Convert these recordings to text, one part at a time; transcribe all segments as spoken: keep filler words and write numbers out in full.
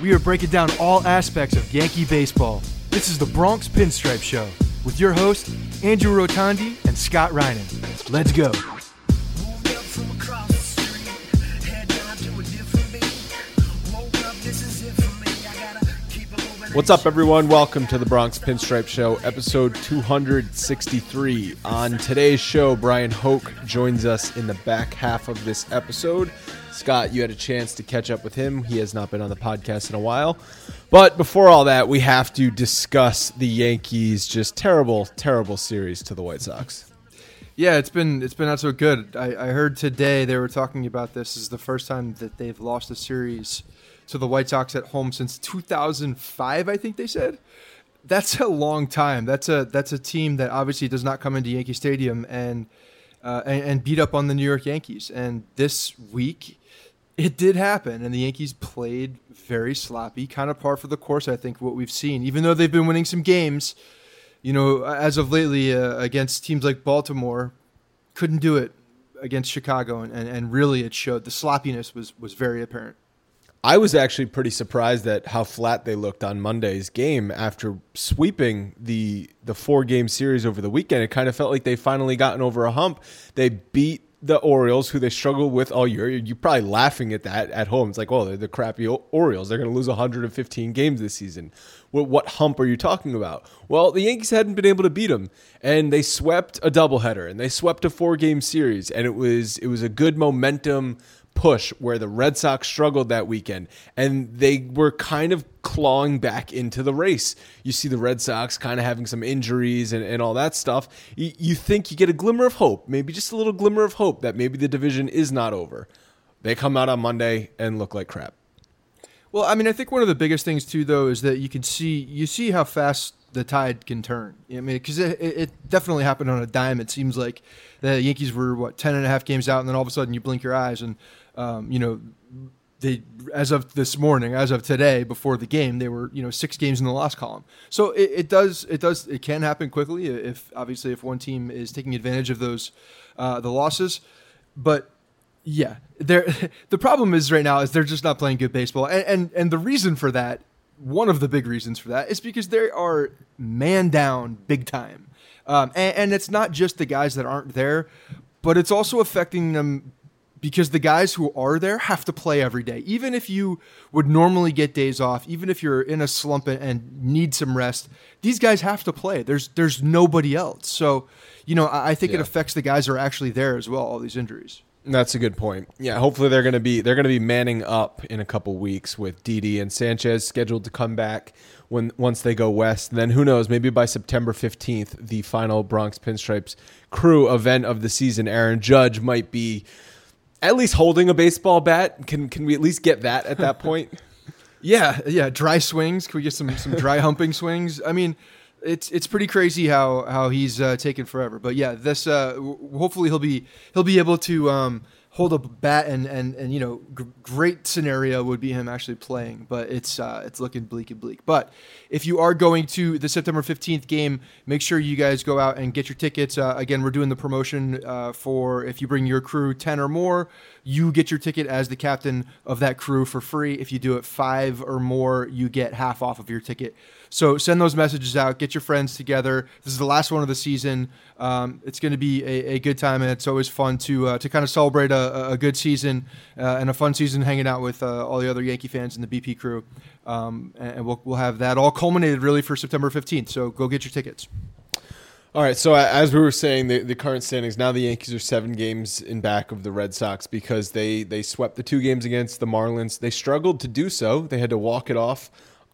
we are breaking down all aspects of Yankee baseball. This is the Bronx Pinstripe Show with your hosts, Andrew Rotondi and Scott Reinen. Let's go. What's up, everyone? Welcome to the Bronx Pinstripe Show, episode two hundred sixty-three. On today's show, Brian Hoke joins us in the back half of this episode. Scott, you had a chance to catch up with him. He has not been on the podcast in a while. But before all that, we have to discuss the Yankees' just terrible, terrible series to the White Sox. Yeah, it's been it's been not so good. I, I heard today they were talking about this. This is the first time that they've lost a series to the White Sox at home since two thousand five, I think they said. That's a long time. That's a that's a team that obviously does not come into Yankee Stadium and uh, and, and beat up on the New York Yankees. And this week, it did happen, and the Yankees played very sloppy, kind of par for the course, I think, what we've seen. Even though they've been winning some games, you know, as of lately uh, against teams like Baltimore, couldn't do it against Chicago, and, and, and really it showed. The sloppiness was was very apparent. I was actually pretty surprised at how flat they looked on Monday's game after sweeping the the four-game series over the weekend. It kind of felt like they finally gotten over a hump. They beat the Orioles, who they struggled with all year. You're probably laughing at that at home. It's like, oh, they're the crappy Orioles. They're going to lose one hundred fifteen games this season. What, what hump are you talking about? Well, the Yankees hadn't been able to beat them, and they swept a doubleheader, and they swept a four-game series, and it was it was a good momentum push where the Red Sox struggled that weekend, and they were kind of clawing back into the race. You see the Red Sox kind of having some injuries and, and all that stuff. You, you think you get a glimmer of hope, maybe just a little glimmer of hope that maybe the division is not over. They come out on Monday and look like crap. Well, I mean, I think one of the biggest things too, though, is that you can see you see how fast the tide can turn. I mean, because it, it definitely happened on a dime. It seems like the Yankees were what ten and a half games out, and then all of a sudden you blink your eyes and Um, you know, they as of this morning, as of today, before the game, they were you know six games in the loss column. So it, it does, it does, it can happen quickly if obviously if one team is taking advantage of those uh, the losses. But yeah, they're the problem is right now is they're just not playing good baseball, and and and the reason for that, one of the big reasons for that, is because they are man down big time, um, and, and it's not just the guys that aren't there, but it's also affecting them. Because the guys who are there have to play every day. Even if you would normally get days off, even if you're in a slump and need some rest, these guys have to play. There's there's nobody else. So, you know, I, I think yeah. it affects the guys who are actually there as well, all these injuries. That's a good point. Yeah, hopefully they're going to be they're going to be manning up in a couple weeks with Didi and Sanchez scheduled to come back when once they go west. And then who knows, maybe by September fifteenth, the final Bronx Pinstripes crew event of the season, Aaron Judge might be at least holding a baseball bat. Can can we at least get that at that point? yeah, yeah. Dry swings. Can we get some some dry humping swings? I mean, it's it's pretty crazy how how he's uh, taken forever. But yeah, this uh, w- hopefully he'll be he'll be able to um, hold a bat and and and you know g- great scenario would be him actually playing. But it's uh, it's looking bleak and bleak. But if you are going to the September fifteenth game, make sure you guys go out and get your tickets. Uh, again, we're doing the promotion uh, for if you bring your crew ten or more, you get your ticket as the captain of that crew for free. If you do it five or more, you get half off of your ticket. So send those messages out. Get your friends together. This is the last one of the season. Um, it's going to be a, a good time, and it's always fun to uh, to kind of celebrate a, a good season uh, and a fun season hanging out with uh, all the other Yankee fans and the B P crew. Um, and we'll we'll have that all culminated really for September fifteenth. So go get your tickets. All right, so as we were saying, the, the current standings, now the Yankees are seven games in back of the Red Sox because they, they swept the two games against the Marlins. They struggled to do so. They had to walk it off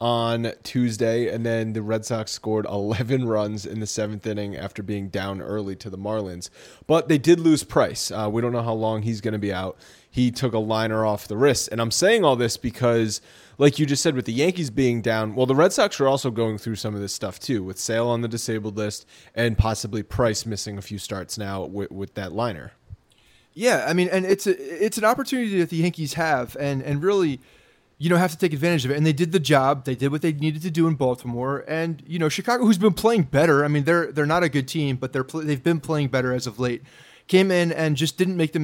on Tuesday, and then the Red Sox scored eleven runs in the seventh inning after being down early to the Marlins. But they did lose Price. Uh, we don't know how long he's going to be out. He took a liner off the wrist. And I'm saying all this because, like you just said, with the Yankees being down, well, the Red Sox are also going through some of this stuff too, with Sale on the disabled list and possibly Price missing a few starts now with, with that liner. Yeah, I mean, and it's a, it's an opportunity that the Yankees have, and and really, you know, have to take advantage of it. And they did the job. They did what they needed to do in Baltimore. And, you know, Chicago, who's been playing better. I mean, they're they're not a good team, but they're they've been playing better as of late. Came in and just didn't make them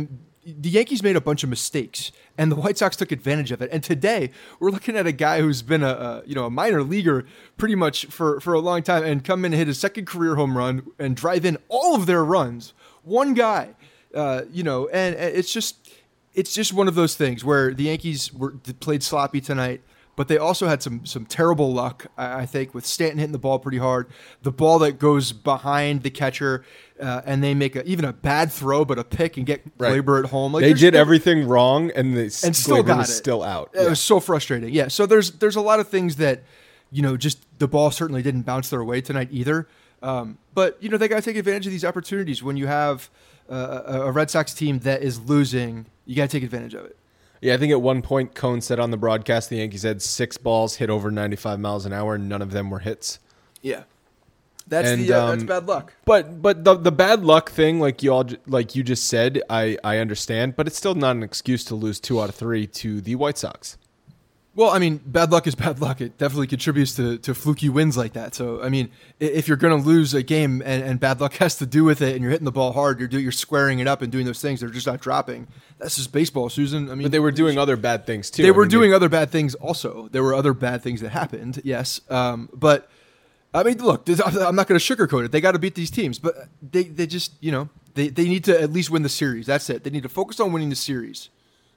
the Yankees made a bunch of mistakes, and the White Sox took advantage of it. And today, we're looking at a guy who's been a, a you know a minor leaguer pretty much for, for a long time, and come in and hit his second career home run and drive in all of their runs. One guy, uh, you know, and, and it's just it's just one of those things where the Yankees were played sloppy tonight. But they also had some some terrible luck, I think, with Stanton hitting the ball pretty hard. The ball that goes behind the catcher, uh, and they make a, even a bad throw, but a pick and get right. Gleyber at home. Like, they did everything wrong, and they and still Gleyber got was it. still out. It yeah. was so frustrating. Yeah. So there's there's a lot of things that, you know, just the ball certainly didn't bounce their way tonight either. Um, but you know, they got to take advantage of these opportunities when you have uh, a, a Red Sox team that is losing. You got to take advantage of it. Yeah, I think at one point Cone said on the broadcast the Yankees had six balls hit over ninety-five miles an hour, and none of them were hits. Yeah, that's and, the uh, um, that's bad luck. But but the the bad luck thing, like you all like you just said, I I understand, but it's still not an excuse to lose two out of three to the White Sox. Well, I mean, bad luck is bad luck. It definitely contributes to, to fluky wins like that. So, I mean, if you're going to lose a game and, and bad luck has to do with it, and you're hitting the ball hard, you're do, you're squaring it up and doing those things, they're just not dropping. That's just baseball, Susan. I mean, but they were doing other bad things too. They I were mean, doing they, other bad things also. There were other bad things that happened. Yes, um, but I mean, look, I'm not going to sugarcoat it. They got to beat these teams, but they they just you know they they need to at least win the series. That's it. They need to focus on winning the series.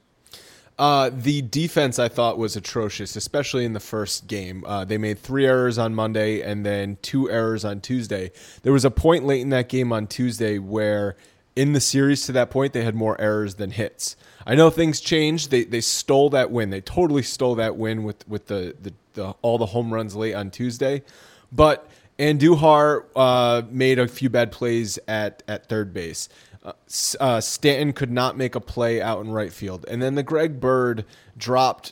Uh, the defense I thought was atrocious, especially in the first game. Uh, they made three errors on Monday and then two errors on Tuesday. There was a point late in that game on Tuesday where in the series to that point, they had more errors than hits. I know things changed. They they stole that win. They totally stole that win with, with the, the, the all the home runs late on Tuesday. But Andujar uh, made a few bad plays at, at third base. Uh, uh, Stanton could not make a play out in right field. And then the Greg Bird dropped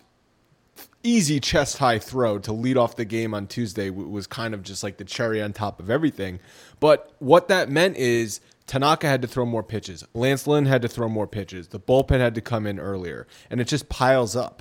easy chest-high throw to lead off the game on Tuesday was kind of just like the cherry on top of everything. But what that meant is Tanaka had to throw more pitches. Lance Lynn had to throw more pitches. The bullpen had to come in earlier. And it just piles up.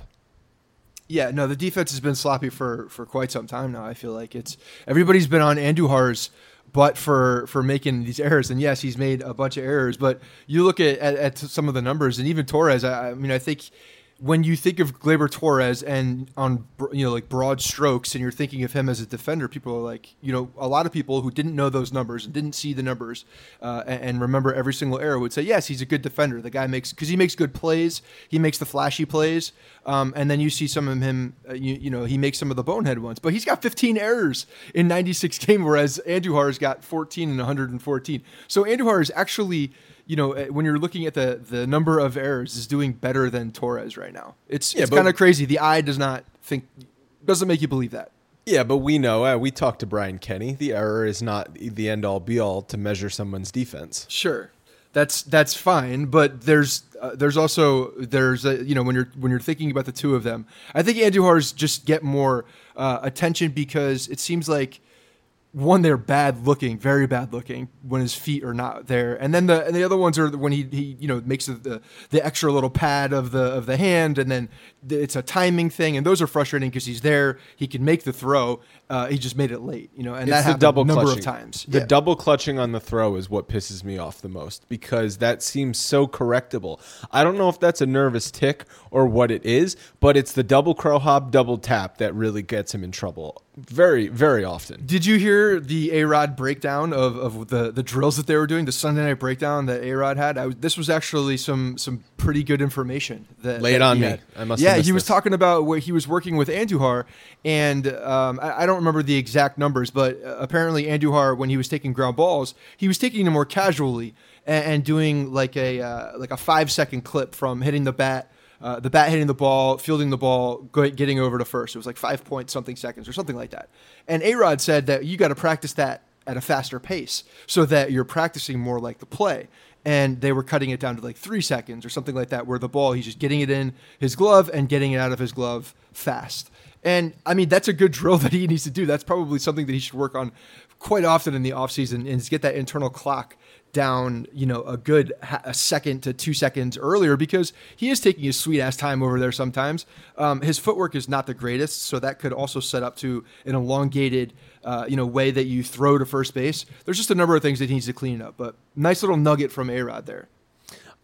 Yeah, no, the defense has been sloppy for, for quite some time now. I feel like it's everybody's been on Andujar's butt for, for making these errors. And yes, he's made a bunch of errors, but you look at, at, at some of the numbers, and even Torres, I, I mean, I think when you think of Gleyber Torres and on, you know, like broad strokes, and you're thinking of him as a defender, people are like, you know, a lot of people who didn't know those numbers and didn't see the numbers uh, and, and remember every single error would say, yes, he's a good defender. The guy makes, because he makes good plays, he makes the flashy plays, um, and then you see some of him, uh, you, you know, he makes some of the bonehead ones, but he's got fifteen errors in ninety-six games, whereas Andujar's got fourteen and one hundred fourteen. So Andujar is actually, you know, when you're looking at the, the number of errors, is doing better than Torres right now. It's, yeah, it's kind of crazy. The eye does not think, doesn't make you believe that. Yeah, but we know, uh, we talked to Brian Kenny, the error is not the end-all be-all to measure someone's defense. Sure. That's that's fine, but there's uh, there's also there's a, you know when you're when you're thinking about the two of them, I think Andujar's just get more uh, attention because it seems like, one, they're bad looking, very bad looking when his feet are not there, and then the and the other ones are when he, he you know makes the the extra little pad of the of the hand, and then it's a timing thing, and those are frustrating because he's there, he can make the throw, uh, he just made it late, you know, and it's that happened double a number clutching. of times. The yeah. double clutching on the throw is what pisses me off the most because that seems so correctable. I don't know if that's a nervous tick or what it is, but it's the double crow hop, double tap that really gets him in trouble. Very, very often. Did you hear the A-Rod breakdown of, of the, the drills that they were doing, the Sunday night breakdown that A-Rod had? I, this was actually some some pretty good information. That, Lay it that on me. Had. I must Yeah, have he was this. talking about where he was working with Andujar, and um, I, I don't remember the exact numbers, but uh, apparently Andujar, when he was taking ground balls, he was taking them more casually and, and doing like a uh, like a five-second clip from hitting the bat, Uh, the bat hitting the ball, fielding the ball, go, getting over to first. It was like five point something seconds or something like that. And A-Rod said that you got to practice that at a faster pace so that you're practicing more like the play. And they were cutting it down to like three seconds or something like that, where the ball, he's just getting it in his glove and getting it out of his glove fast. And I mean, that's a good drill that he needs to do. That's probably something that he should work on quite often in the offseason, and get that internal clock down, you know, a good ha- a second to two seconds earlier, because he is taking his sweet ass time over there sometimes. Um, his footwork is not the greatest, so that could also set up to an elongated, uh, you know, way that you throw to first base. There's just a number of things that he needs to clean up, but nice little nugget from A-Rod there.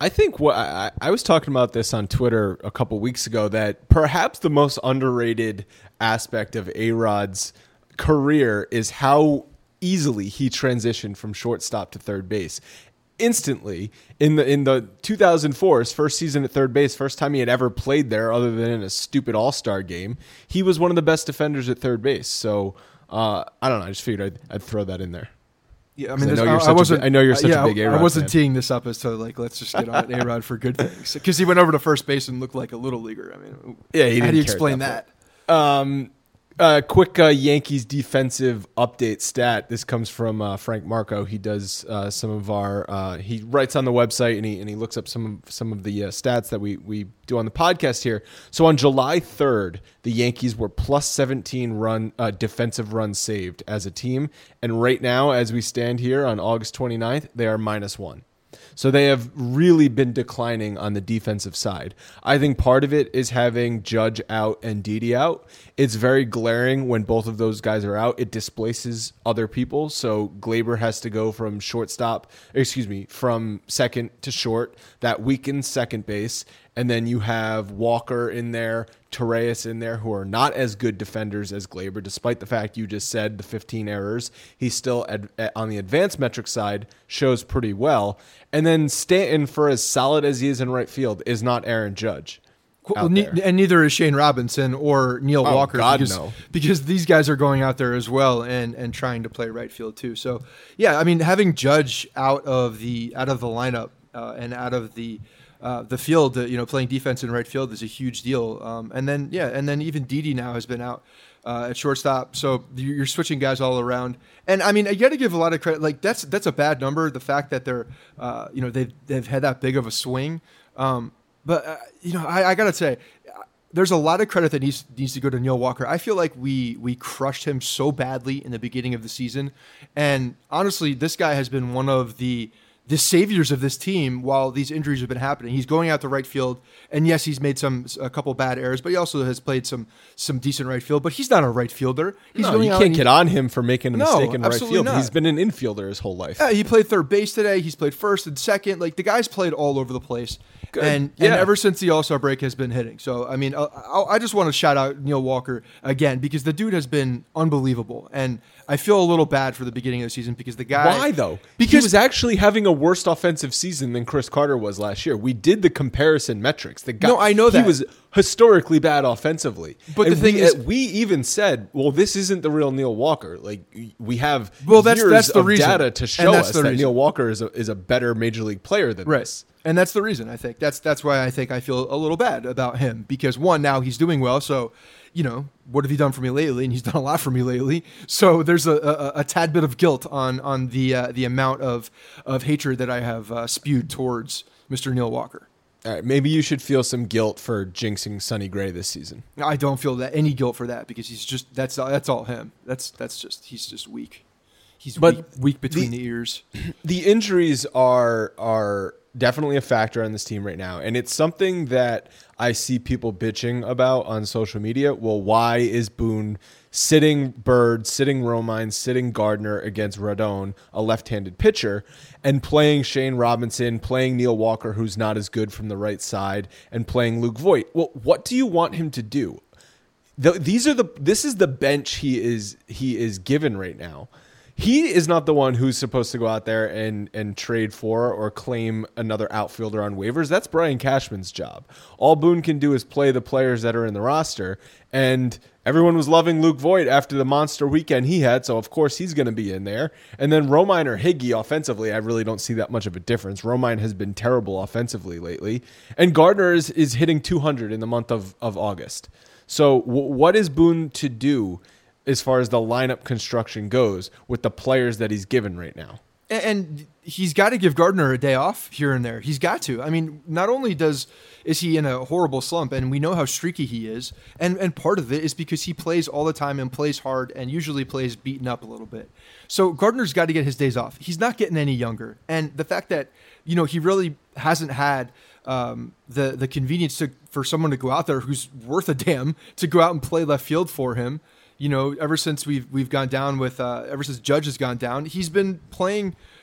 I think what I, I was talking about this on Twitter a couple weeks ago, that perhaps the most underrated aspect of A-Rod's career is how easily he transitioned from shortstop to third base. Instantly, in the in the two thousand four, his first season at third base, first time he had ever played there other than in a stupid all-star game, he was one of the best defenders at third base. So uh, I don't know. I just figured I'd, I'd throw that in there. Yeah, I mean, I know, I, you're I such wasn't. a, I know you're such yeah, a big A-Rod I wasn't fan. teeing this up as to like, let's just get on A-Rod for good things, because he went over to first base and looked like a little leaguer. I mean, Yeah, he how didn't do you care at explain that that? Um, uh, quick uh, Yankees defensive update stat. This comes from uh, Frank Marco. He does uh, some of our. Uh, he writes on the website and he and he looks up some of some of the uh, stats that we we do on the podcast here. So on July third, the Yankees were plus seventeen run uh, defensive runs saved as a team, and right now, as we stand here on August twenty-ninth, they are minus one. So they have really been declining on the defensive side. I think part of it is having Judge out and Didi out. It's very glaring when both of those guys are out. It displaces other people. So Gleyber has to go from shortstop, excuse me, from second to short. That weakens second base. And then you have Walker in there, Torreyes in there, who are not as good defenders as Gleyber, despite the fact you just said the fifteen errors. He still, ad, on the advanced metric side, shows pretty well. And then Stanton, for as solid as he is in right field, is not Aaron Judge. Well, ne- and neither is Shane Robinson or Neil oh, Walker. God, because, no. because these guys are going out there as well and, and trying to play right field too. So yeah, I mean, having Judge out of the out of the lineup uh, and out of the Uh, the field, uh, you know, playing defense in right field is a huge deal. Um, and then, yeah, and then even Didi now has been out uh, at shortstop. So you're switching guys all around. And I mean, I got to give a lot of credit. Like that's that's a bad number. The fact that they're, uh, you know, they've they've had that big of a swing. Um, but uh, you know, I, I got to say, there's a lot of credit that needs needs to go to Neil Walker. I feel like we we crushed him so badly in the beginning of the season, and honestly, this guy has been one of the the saviors of this team while these injuries have been happening. He's going out to right field, and yes, he's made some a couple bad errors, but he also has played some some decent right field. But he's not a right fielder. He's no, going you out can't he, get on him for making a no, mistake in right absolutely field. not. He's been an infielder his whole life. Yeah, he played third base today. He's played first and second. Like the guy's played all over the place. Good. And Yeah. and ever since the All-Star break has been hitting. So I mean, I, I just want to shout out Neil Walker again because the dude has been unbelievable, and I feel a little bad for the beginning of the season because the guy. Why though? Because he was actually having a worse offensive season than Chris Carter was last year. We did the comparison metrics. The guy, No, I know that. he was historically bad offensively. But And the thing we, is- we even said, well, this isn't the real Neil Walker. Like we have Well, that's- years that's the of reason. data to And show that's us the that reason. Neil Walker is a is a better major league player than Right. this. And that's the reason I think that's that's why I think I feel a little bad about him because one, now he's doing well, so you know what have you done for me lately? And he's done a lot for me lately. So there's a, a, a tad bit of guilt on on the uh, the amount of of hatred that I have uh, spewed towards Mister Neil Walker. All right, maybe you should feel some guilt for jinxing Sonny Gray this season. I don't feel that any guilt for that because he's just that's that's all him. That's that's just he's just weak. He's But weak, weak between the- the ears. The injuries are are definitely a factor on this team right now, and it's something that I see people bitching about on social media. Well, why is Boone sitting Bird, sitting Romine, sitting Gardner against Rodon, a left-handed pitcher, and playing Shane Robinson, playing Neil Walker, who's not as good from the right side, and playing Luke Voit? Well, what do you want him to do? The, these are the this is the bench he is he is given right now. He is not the one who's supposed to go out there and, and trade for or claim another outfielder on waivers. That's Brian Cashman's job. All Boone can do is play the players that are in the roster. And everyone was loving Luke Voit after the monster weekend he had, so of course he's going to be in there. And then Romine or Higgy offensively, I really don't see that much of a difference. Romine has been terrible offensively lately. And Gardner is, is hitting two hundred in the month of, of August. So w- what is Boone to do as far as the lineup construction goes with the players that he's given right now? And he's got to give Gardner a day off here and there. He's got to. I mean, not only does is he in a horrible slump, and we know how streaky he is, and and part of it is because he plays all the time and plays hard and usually plays beaten up a little bit. So Gardner's got to get his days off. He's not getting any younger, and the fact that you know he really hasn't had um, the the convenience to for someone to go out there who's worth a damn to go out and play left field for him. You know, ever since we've we've gone down with, uh, ever since Judge has gone down, he's been playing,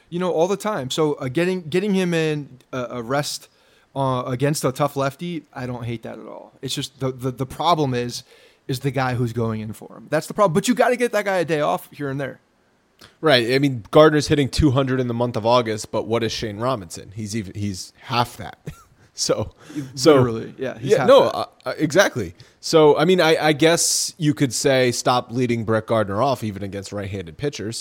you know, all the time. So uh, getting getting him in a, a rest uh, against a tough lefty, I don't hate that at all. It's just the, the the problem is is the guy who's going in for him. That's the problem. But you got to get that guy a day off here and there. Right. I mean, Gardner's hitting two hundred in the month of August, but what is Shane Robinson? He's even he's half that. so, so literally, yeah, he's yeah, half no, that. uh, exactly. So, I mean, I, I guess you could say stop leading Brett Gardner off even against right-handed pitchers.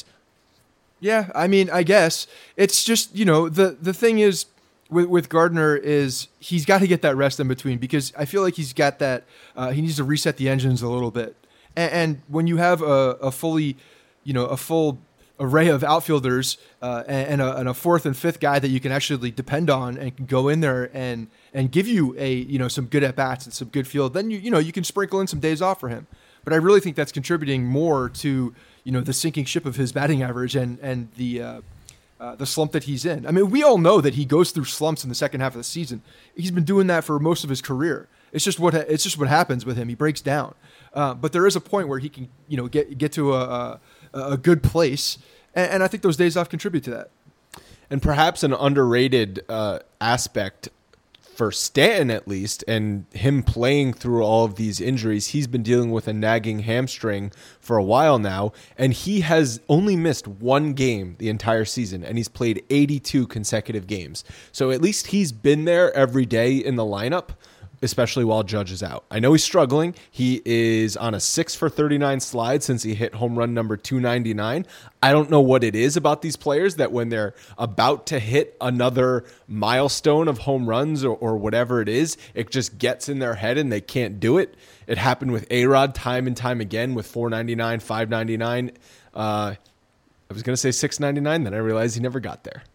Yeah, I mean, I guess it's just, you know, the the thing is with with Gardner is he's got to get that rest in between because I feel like he's got that uh, he needs to reset the engines a little bit. And, and when you have a, a fully, you know, a full array of outfielders uh, and, and, a, and a fourth and fifth guy that you can actually depend on and can go in there and and give you a you know some good at bats and some good field, then you you know you can sprinkle in some days off for him. But I really think that's contributing more to you know the sinking ship of his batting average and and the uh, uh, the slump that he's in. I mean, we all know that he goes through slumps in the second half of the season. He's been doing that for most of his career. It's just what it's just what happens with him. He breaks down. Uh, but there is a point where he can you know get get to a a, a good place, and, and I think those days off contribute to that. And perhaps an underrated uh, aspect for Stanton, at least, and him playing through all of these injuries, he's been dealing with a nagging hamstring for a while now, and he has only missed one game the entire season, and he's played eighty-two consecutive games. So at least he's been there every day in the lineup, especially while Judge is out. I know he's struggling. He is on a six for thirty-nine slide since he hit home run number two ninety-nine. I don't know what it is about these players that when they're about to hit another milestone of home runs or, or whatever it is, it just gets in their head and they can't do it. It happened with A-Rod time and time again with four ninety-nine, five ninety-nine. Uh, I was going to say six ninety-nine, then I realized he never got there.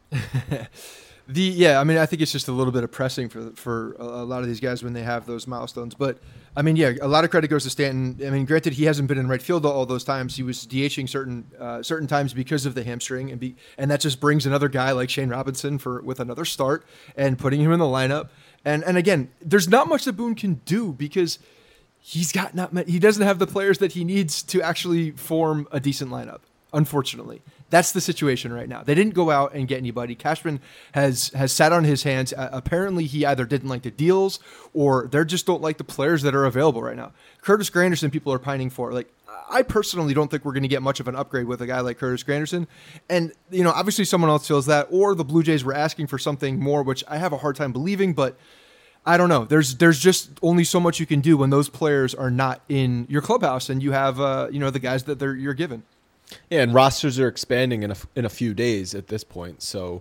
The yeah, I mean, I think it's just a little bit of pressing for for a, a lot of these guys when they have those milestones. But I mean, yeah, a lot of credit goes to Stanton. I mean, granted, he hasn't been in right field all those times. He was DHing certain uh, certain times because of the hamstring, and be and that just brings another guy like Shane Robinson for with another start and putting him in the lineup. And and again, there's not much that Boone can do because he's got not he doesn't have the players that he needs to actually form a decent lineup. Unfortunately, that's the situation right now. They didn't go out and get anybody. Cashman has has sat on his hands. Uh, apparently, he either didn't like the deals or they just don't like the players that are available right now. Curtis Granderson, people are pining for. Like, I personally don't think we're going to get much of an upgrade with a guy like Curtis Granderson. And, you know, obviously someone else feels that, or the Blue Jays were asking for something more, which I have a hard time believing, but I don't know. There's there's just only so much you can do when those players are not in your clubhouse and you have, uh, you know, the guys that they're you're given. Yeah, and rosters are expanding in a, in a few days at this point. So,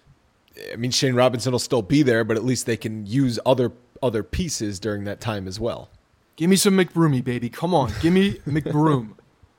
I mean, Shane Robinson will still be there, but at least they can use other other pieces during that time as well. Give me some McBroomy, baby. Come on. Give me McBroom.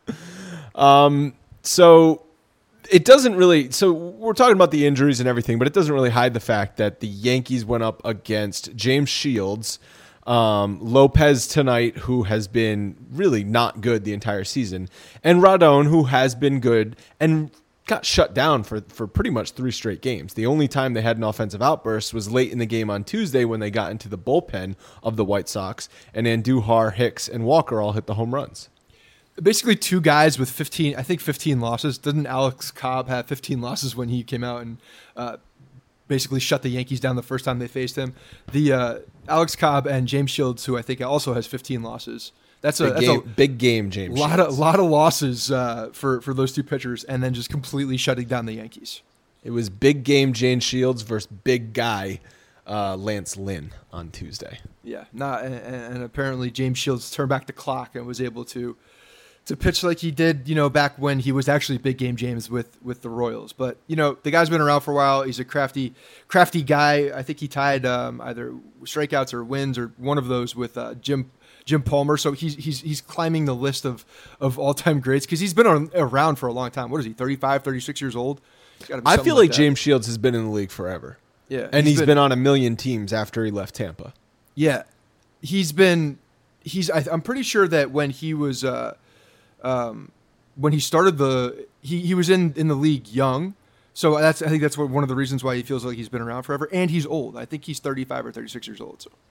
Um, so it doesn't really – so we're talking about the injuries and everything, but it doesn't really hide the fact that the Yankees went up against James Shields – Um, Lopez tonight, who has been really not good the entire season, and Rodon, who has been good and got shut down for, for pretty much three straight games. The only time they had an offensive outburst was late in the game on Tuesday when they got into the bullpen of the White Sox, and Andujar, Hicks, and Walker all hit the home runs. Basically two guys with fifteen, I think fifteen losses. Didn't Alex Cobb have fifteen losses when he came out and uh, basically shut the Yankees down the first time they faced him? The uh, Alex Cobb and James Shields, who I think also has fifteen losses. That's a, big, that's game, a big game, James lot Shields. of lot of losses uh, for for those two pitchers, and then just completely shutting down the Yankees. It was big game James Shields versus big guy uh, Lance Lynn on Tuesday. Yeah, not and, and apparently James Shields turned back the clock and was able to to pitch like he did, you know, back when he was actually big game James with with the Royals. But you know, the guy's been around for a while. He's a crafty, crafty guy. I think he tied um, either strikeouts or wins or one of those with uh, Jim Jim Palmer. So he's he's he's climbing the list of of all time greats because he's been on, around for a long time. What is he? thirty-five, thirty-six years old. I feel like, like James Shields has been in the league forever. Yeah, and he's, he's been, been on a million teams after he left Tampa. Yeah, he's been. He's. I, I'm pretty sure that when he was. Uh, Um, when he started the, he, he was in, in the league young. So that's, I think that's what, one of the reasons why he feels like he's been around forever. And he's old. I think he's thirty-five or thirty-six years old. So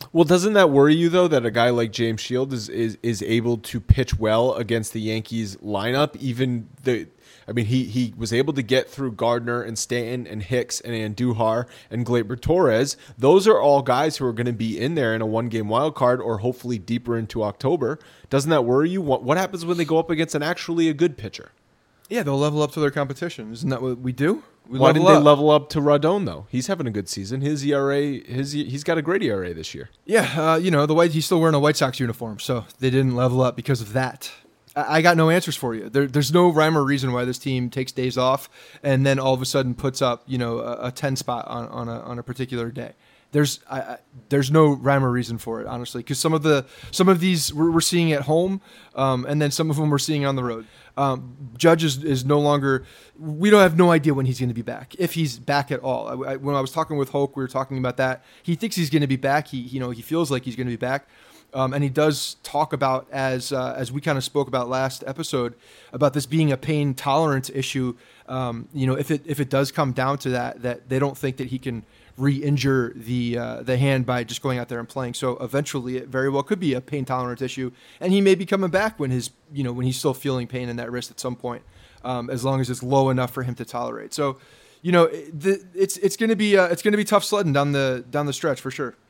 Well, doesn't that worry you though that a guy like James Shield is is, is able to pitch well against the Yankees lineup? Even the, I mean, he he was able to get through Gardner and Stanton and Hicks and Andujar and Gleyber Torres. Those are all guys who are going to be in there in a one game wild card or hopefully deeper into October. Doesn't that worry you? What what happens when they go up against an actually a good pitcher? Yeah, they'll level up to their competition. Isn't that what we do? We Why level didn't they up. level up to Rodon though? He's having a good season. His E R A, his he's got a great E R A this year. Yeah, uh, you know the white. He's still wearing a White Sox uniform, so they didn't level up because of that. I, I got no answers for you. There, there's no rhyme or reason why this team takes days off and then all of a sudden puts up, you know, a, a ten spot on, on a on a particular day. There's I, I, there's no rhyme or reason for it, honestly, because some of the some of these we're, we're seeing at home, um, and then some of them we're seeing on the road. Um, Judge is, is no longer. We don't have no idea when he's going to be back, if he's back at all. I, I, when I was talking with Hoke, we were talking about that. He thinks he's going to be back. He you know he feels like he's going to be back, um, and he does talk about as uh, as we kind of spoke about last episode about this being a pain tolerance issue. Um, you know, if it if it does come down to that, that they don't think that he can re-injure the uh, the hand by just going out there and playing. So eventually, it very well could be a pain tolerance issue, and he may be coming back when his you know when he's still feeling pain in that wrist at some point, um, as long as it's low enough for him to tolerate. So, you know, the, it's it's going to be uh, it's going to be tough sledding down the down the stretch for sure.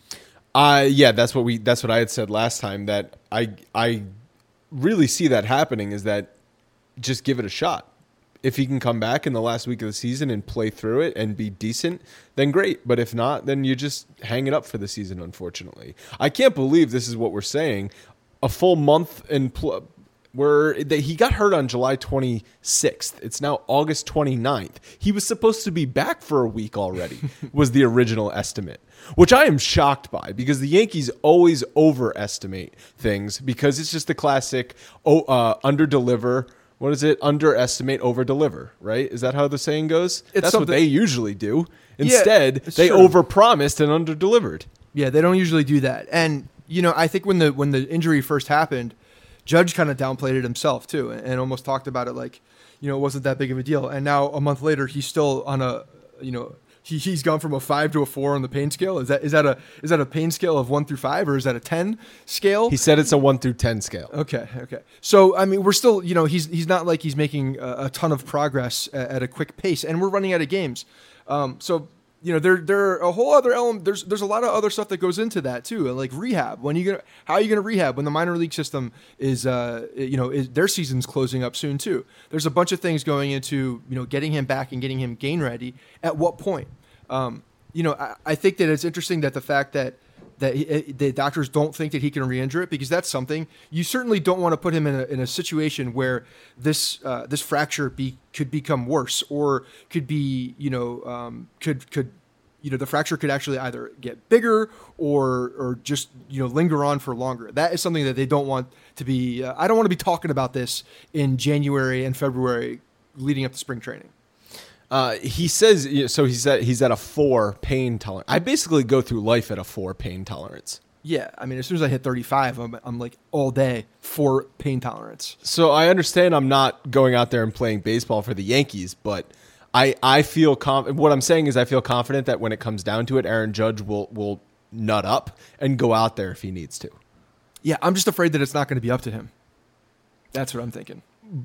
Uh yeah, that's what we that's what I had said last time, that I I really see that happening, is that just give it a shot. If he can come back in the last week of the season and play through it and be decent, then great. But if not, then you just hang it up for the season, unfortunately. I can't believe this is what we're saying. A full month and pl- where he got hurt on July twenty-sixth. It's now August twenty-ninth. He was supposed to be back for a week already, was the original estimate, which I am shocked by, because the Yankees always overestimate things, because it's just the classic oh, uh, under-deliver. What is it? Underestimate, over-deliver, right? Is that how the saying goes? It's That's something- what they usually do. Instead, it's they true. over-promised and under-delivered. Yeah, they don't usually do that. And you know, I think when the when the injury first happened, Judge kind of downplayed it himself too, and, and almost talked about it like, you know, it wasn't that big of a deal. And now a month later, he's still on a, you know, he he's gone from a five to a four on the pain scale. Is that is that a is that a pain scale of one through five, or is that a ten scale? He said it's a one through ten scale. Okay, okay. So I mean, we're still, you know, he's he's not like he's making a, a ton of progress at, at a quick pace, and we're running out of games. Um, so you know, there there are a whole other element. There's there's a lot of other stuff that goes into that too, like rehab. When you gonna how are you gonna rehab when the minor league system is uh you know is, their season's closing up soon too. There's a bunch of things going into you know getting him back and getting him game ready. At what point? Um, you know, I, I think that it's interesting that the fact that that he, the doctors don't think that he can re-injure it, because that's something you certainly don't want to put him in a, in a situation where this uh, this fracture be could become worse, or could be you know um, could could you know the fracture could actually either get bigger or or just you know linger on for longer. That is something that they don't want to be. Uh, I don't want to be talking about this in January and February leading up to spring training. Uh, he says, so he's at, he's at a four pain tolerance. I basically go through life at a four pain tolerance. Yeah, I mean, as soon as I hit thirty-five, I'm, I'm like all day for pain tolerance. So I understand I'm not going out there and playing baseball for the Yankees, but I I feel conf- what I'm saying is I feel confident that when it comes down to it, Aaron Judge will will nut up and go out there if he needs to. Yeah, I'm just afraid that it's not going to be up to him. That's what I'm thinking.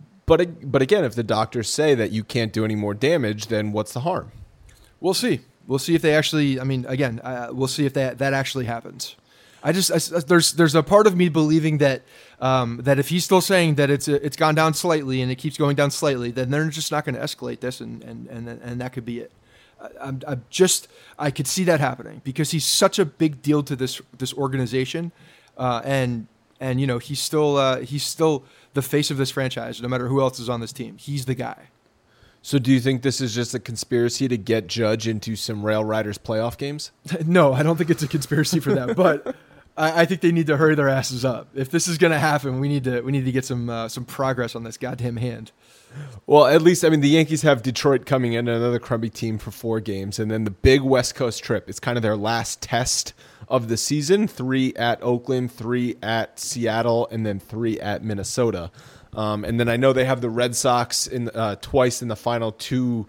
But but again, if the doctors say that you can't do any more damage, then what's the harm? We'll see. We'll see if they actually. I mean, again, uh, we'll see if that that actually happens. I just I, there's there's a part of me believing that um, that if he's still saying that it's it's gone down slightly and it keeps going down slightly, then they're just not going to escalate this, and and and and that could be it. I, I'm, I'm just I could see that happening, because he's such a big deal to this this organization, uh, and and you know he's still uh, he's still the face of this franchise. No matter who else is on this team, he's the guy. So do you think this is just a conspiracy to get Judge into some Rail Riders playoff games? No, I don't think it's a conspiracy for that, but I, I think they need to hurry their asses up. If this is going to happen, we need to we need to get some uh, some progress on this goddamn hand. Well, at least, I mean, the Yankees have Detroit coming in, another crummy team for four games, and then the big West Coast trip. It's kind of their last test of the season. Three at Oakland, three at Seattle, and then three at Minnesota. Um, and then I know they have the Red Sox in uh, twice in the final two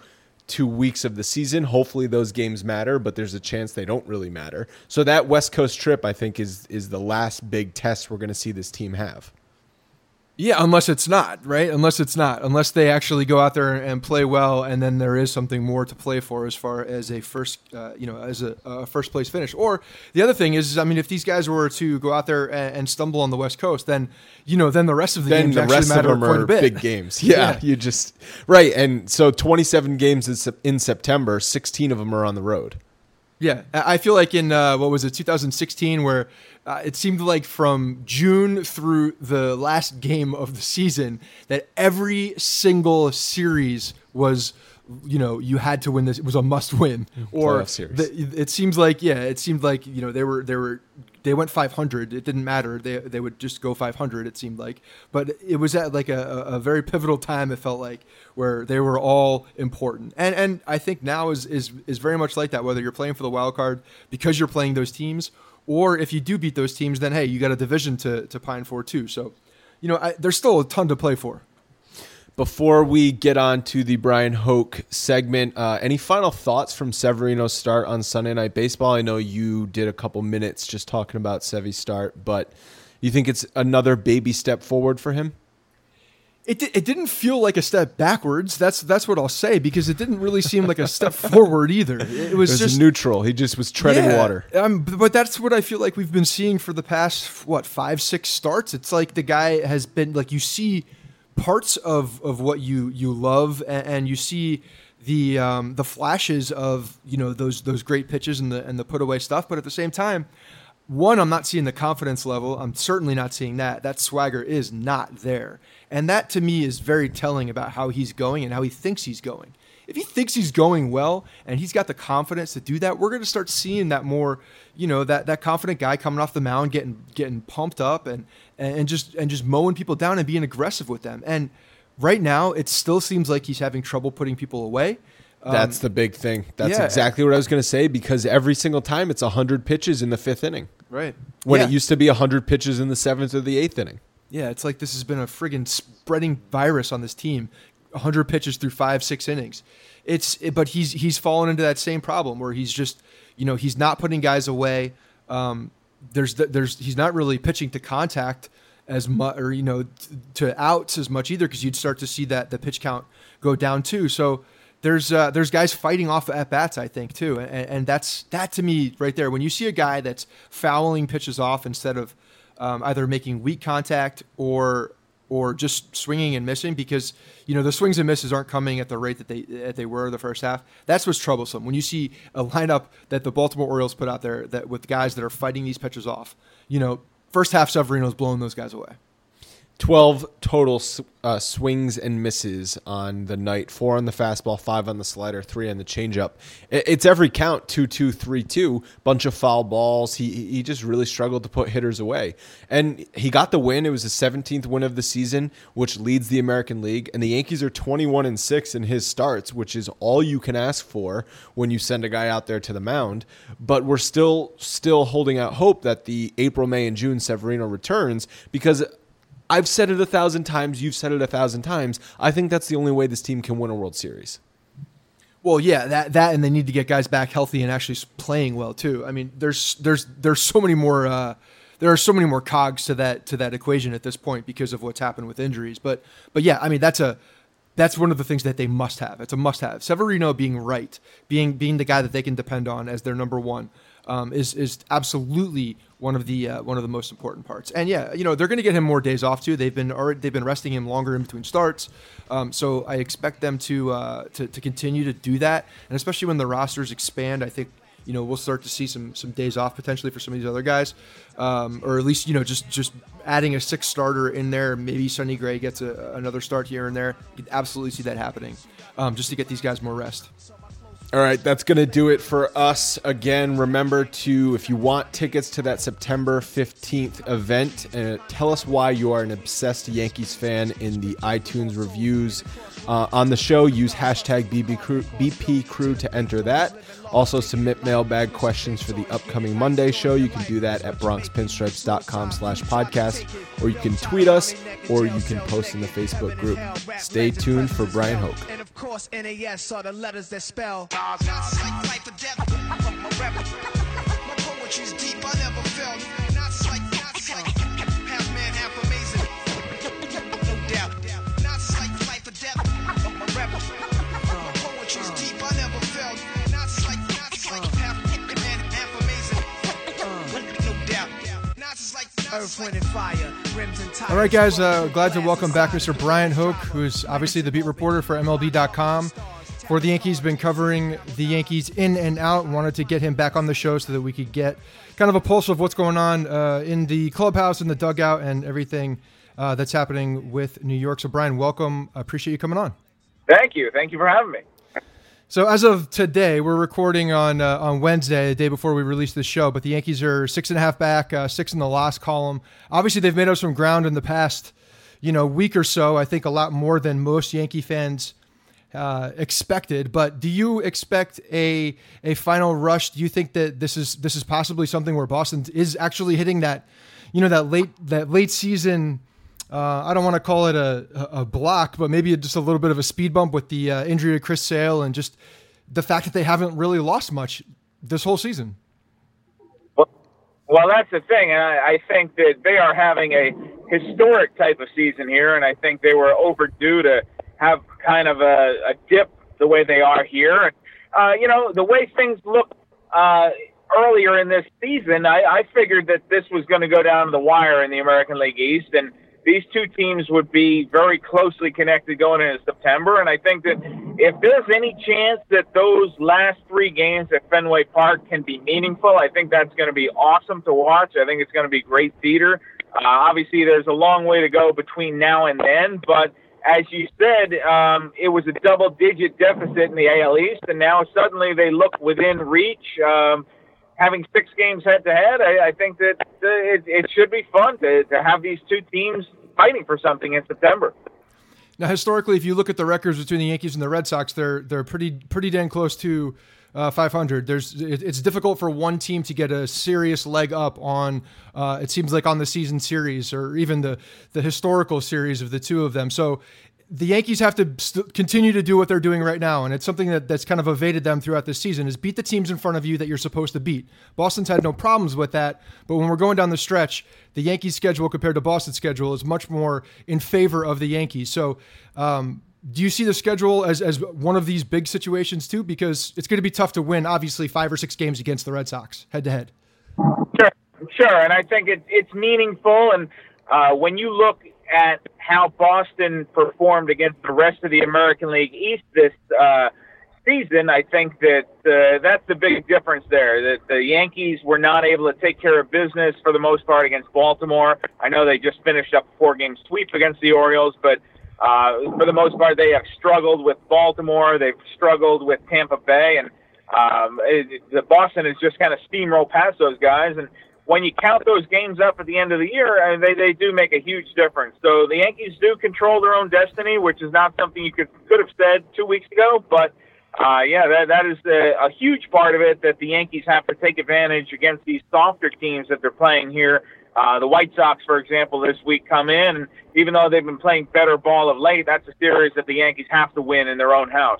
two weeks of the season. Hopefully those games matter, but there's a chance they don't really matter. So that West Coast trip, I think, is is the last big test we're going to see this team have. Yeah, unless it's not, right? Unless it's not. Unless they actually go out there and play well, and then there is something more to play for as far as a first, uh, you know, as a, a first place finish. Or the other thing is, I mean, if these guys were to go out there and, and stumble on the West Coast, then you know, then the rest of the then games the actually rest matter of them quite are a bit. Big games. Yeah, yeah, you just right. And so twenty-seven games in, in September, sixteen of them are on the road. Yeah, I feel like in uh, what was it, two thousand sixteen, where uh, it seemed like from June through the last game of the season that every single series was, you know, you had to win this. It was a must-win. Or Playoff series. The, it seems like, yeah, it seemed like, you know, they were they were they went five hundred. It didn't matter. They they would just go five hundred. It seemed like, but it was at like a, a very pivotal time. It felt like where they were all important, and and I think now is is is very much like that. Whether you're playing for the wild card because you're playing those teams, or if you do beat those teams, then hey, you got a division to to pine for too. So, you know, I, there's still a ton to play for. Before we get on to the Brian Hoke segment, uh, any final thoughts from Severino's start on Sunday Night Baseball? I know you did a couple minutes just talking about Sevy's start, but you think it's another baby step forward for him? It it didn't feel like a step backwards. That's that's what I'll say, because it didn't really seem like a step forward either. It was, it was just neutral. He just was treading yeah, water. Um, but that's what I feel like we've been seeing for the past what five six starts. It's like the guy has been like, you see parts of, of what you you love, and, and you see the um, the flashes of, you know, those those great pitches and the and the put away stuff. But at the same time, one, I'm not seeing the confidence level. I'm certainly not seeing that. That swagger is not there, and that to me is very telling about how he's going and how he thinks he's going. If he thinks he's going well and he's got the confidence to do that, we're going to start seeing that more, you know, that, that confident guy coming off the mound, getting getting pumped up and and just and just mowing people down and being aggressive with them. And right now, it still seems like he's having trouble putting people away. Um, That's the big thing. That's yeah. exactly what I was going to say, because every single time it's one hundred pitches in the fifth inning. Right. When yeah. it used to be one hundred pitches in the seventh or the eighth inning. Yeah, it's like this has been a friggin' spreading virus on this team. one hundred pitches through five, six innings. It's it, but he's he's fallen into that same problem where he's just, you know, he's not putting guys away. Um, there's there's he's not really pitching to contact as much, or you know, t- to outs as much either, because you'd start to see that the pitch count go down too. So there's uh, there's guys fighting off at bats, I think, too, and, and that's that to me right there. When you see a guy that's fouling pitches off instead of um, either making weak contact or or just swinging and missing, because, you know, the swings and misses aren't coming at the rate that they that they were the first half. That's what's troublesome. When you see a lineup that the Baltimore Orioles put out there that with guys that are fighting these pitches off, you know, first half Severino's blowing those guys away. twelve total uh, swings and misses on the night. Four on the fastball, five on the slider, three on the changeup. It's every count, two two, three two, bunch of foul balls. He he just really struggled to put hitters away. And he got the win. It was the seventeenth win of the season, which leads the American League. And the Yankees are twenty-one and six in his starts, which is all you can ask for when you send a guy out there to the mound. But we're still still holding out hope that the April, May, and June Severino returns, because I've said it a thousand times. You've said it a thousand times. I think that's the only way this team can win a World Series. Well, yeah, that that, and they need to get guys back healthy and actually playing well too. I mean, there's there's there's so many more uh, there are so many more cogs to that to that equation at this point because of what's happened with injuries. But but yeah, I mean that's a that's one of the things that they must have. It's a must have. Severino being right, being being the guy that they can depend on as their number one, um, is is absolutely one of the uh, one of the most important parts. And yeah, you know, they're going to get him more days off too. They've been already, they've been resting him longer in between starts. Um, so I expect them to, uh, to to continue to do that. And especially when the rosters expand, I think, you know, we'll start to see some some days off potentially for some of these other guys, um, or at least, you know, just just adding a sixth starter in there. Maybe Sonny Gray gets a, another start here and there. You could absolutely see that happening, um, just to get these guys more rest. All right, that's going to do it for us. Again, remember to, if you want tickets to that September fifteenth event, uh, tell us why you are an obsessed Yankees fan in the iTunes reviews uh, on the show. Use hashtag B B Crew, B P Crew to enter that. Also, submit mailbag questions for the upcoming Monday show. You can do that at bronx pinstripes dot com slash podcast, or you can tweet us, or you can post in the Facebook group. Stay tuned for Brian Hoke. And of course, N A S are the letters that spell. All right, guys, uh, glad to welcome back Mister Brian Hoke, who's obviously the beat reporter for M L B dot com for the Yankees, been covering the Yankees in and out. Wanted to get him back on the show so that we could get kind of a pulse of what's going on uh, in the clubhouse, in the dugout, and everything uh, that's happening with New York. So, Brian, welcome. I appreciate you coming on. Thank you. Thank you for having me. So as of today, we're recording on uh, on Wednesday, the day before we release the show, but the Yankees are six and a half back, uh, six in the loss column. Obviously, they've made up some ground in the past, you know, week or so. I think a lot more than most Yankee fans uh, expected. But do you expect a a final rush? Do you think that this is this is possibly something where Boston is actually hitting that, you know, that late that late season? Uh, I don't want to call it a, a block, but maybe just a little bit of a speed bump with the uh, injury to Chris Sale and just the fact that they haven't really lost much this whole season. Well, well that's the thing. And I, I think that they are having a historic type of season here, and I think they were overdue to have kind of a, a dip the way they are here. Uh, you know, the way things look uh, earlier in this season, I, I figured that this was going to go down to the wire in the American League East, and these two teams would be very closely connected going into September. And I think that if there's any chance that those last three games at Fenway Park can be meaningful, I think that's going to be awesome to watch. I think it's going to be great theater. Uh, obviously, there's a long way to go between now and then. But as you said, um, it was a double-digit deficit in the A L East, and now suddenly they look within reach. Um, having six games head-to-head, I, I think that uh, it, it should be fun to, to have these two teams fighting for something in September. Now, historically, if you look at the records between the Yankees and the Red Sox, they're they're pretty pretty dang close to uh, five hundred. There's it, it's difficult for one team to get a serious leg up on. Uh, it seems like on the season series or even the the historical series of the two of them. So the Yankees have to st- continue to do what they're doing right now, and it's something that, that's kind of evaded them throughout this season, is beat the teams in front of you that you're supposed to beat. Boston's had no problems with that, but when we're going down the stretch, the Yankees' schedule compared to Boston's schedule is much more in favor of the Yankees. So um, do you see the schedule as, as one of these big situations too? Because it's going to be tough to win, obviously, five or six games against the Red Sox, head-to-head. Sure, sure, and I think it, it's meaningful, and uh, when you look at how Boston performed against the rest of the American League East this uh, season, I think that uh, that's the big difference there. That the Yankees were not able to take care of business for the most part against Baltimore. I know they just finished up a four-game sweep against the Orioles, but uh, for the most part, they have struggled with Baltimore. They've struggled with Tampa Bay, and um, it, the Boston has just kind of steamrolled past those guys. And when you count those games up at the end of the year, uh, they, they do make a huge difference. So the Yankees do control their own destiny, which is not something you could could have said two weeks ago. But, uh, yeah, that that is a, a huge part of it, that the Yankees have to take advantage against these softer teams that they're playing here. Uh, the White Sox, for example, this week come in, and even though they've been playing better ball of late, that's a series that the Yankees have to win in their own house.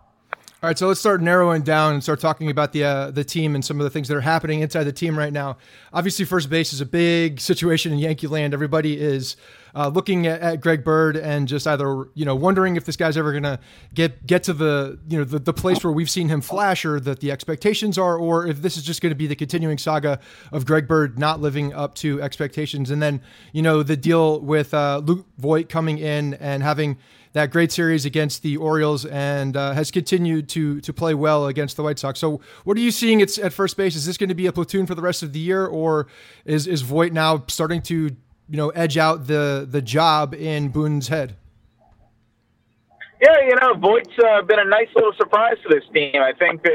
All right, so let's start narrowing down and start talking about the uh, the team and some of the things that are happening inside the team right now. Obviously, first base is a big situation in Yankee land. Everybody is uh, looking at, at Greg Bird and just either, you know, wondering if this guy's ever going to get get to the, you know, the, the place where we've seen him flash, or that the expectations are, or if this is just going to be the continuing saga of Greg Bird not living up to expectations. And then, you know, the deal with uh, Luke Voit coming in and having that great series against the Orioles, and uh, has continued to to play well against the White Sox. So what are you seeing at, at first base? Is this going to be a platoon for the rest of the year, or is is Voit now starting to, you know, edge out the, the job in Boone's head? Yeah, you know, Voigt's uh, been a nice little surprise to this team. I think that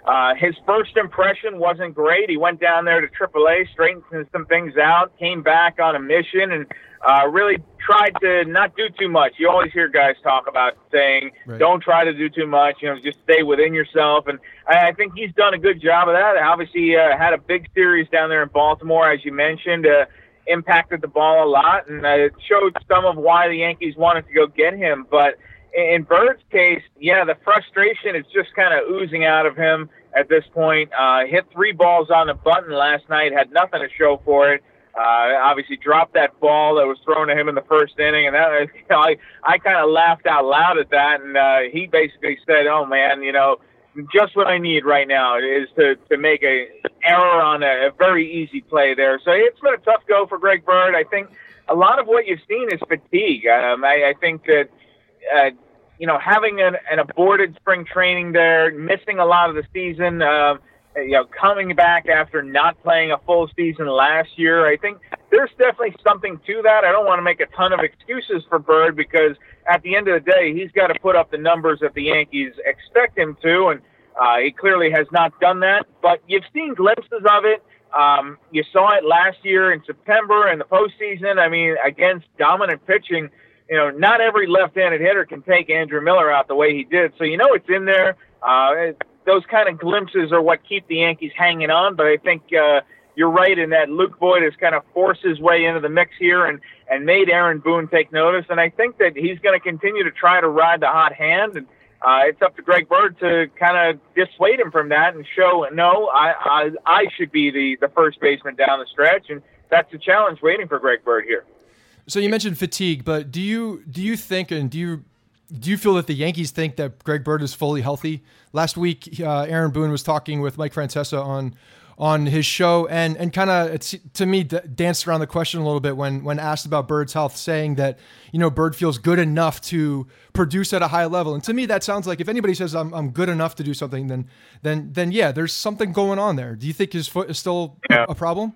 Uh, his first impression wasn't great. He went down there to triple A, straightened some things out, came back on a mission, and uh, really tried to not do too much. You always hear guys talk about saying, right. Don't try to do too much, you know, just stay within yourself. And I, I think he's done a good job of that. Obviously, uh, had a big series down there in Baltimore, as you mentioned, uh, impacted the ball a lot, and uh, it showed some of why the Yankees wanted to go get him. But in Bird's case, yeah, the frustration is just kind of oozing out of him at this point. Uh, hit three balls on the button last night, had nothing to show for it. Uh, obviously dropped that ball that was thrown to him in the first inning, and that, you know, I, I kind of laughed out loud at that, and uh, he basically said, oh, man, you know, just what I need right now is to, to make a error on a, a very easy play there. So it's been a tough go for Greg Bird. I think a lot of what you've seen is fatigue. Um, I, I think that, uh, you know, having an, an aborted spring training there, missing a lot of the season, uh, you know, coming back after not playing a full season last year, I think there's definitely something to that. I don't want to make a ton of excuses for Bird because at the end of the day, he's got to put up the numbers that the Yankees expect him to, and uh, he clearly has not done that. But you've seen glimpses of it. Um, you saw it last year in September in the postseason. I mean, against dominant pitching, you know, not every left-handed hitter can take Andrew Miller out the way he did. So you know it's in there. Uh, those kind of glimpses are what keep the Yankees hanging on. But I think uh, you're right in that Luke Voit has kind of forced his way into the mix here and, and made Aaron Boone take notice. And I think that he's going to continue to try to ride the hot hand. And uh, it's up to Greg Bird to kind of dissuade him from that and show, no, I, I, I should be the, the first baseman down the stretch. And that's the challenge waiting for Greg Bird here. So you mentioned fatigue, but do you do you think and do you do you feel that the Yankees think that Greg Bird is fully healthy? Last week, uh, Aaron Boone was talking with Mike Francesa on on his show, and and kind of it's to me d- danced around the question a little bit when when asked about Bird's health, saying that you know Bird feels good enough to produce at a high level. And to me, that sounds like if anybody says I'm I'm good enough to do something, then then then yeah, there's something going on there. Do you think his foot is still yeah. a problem?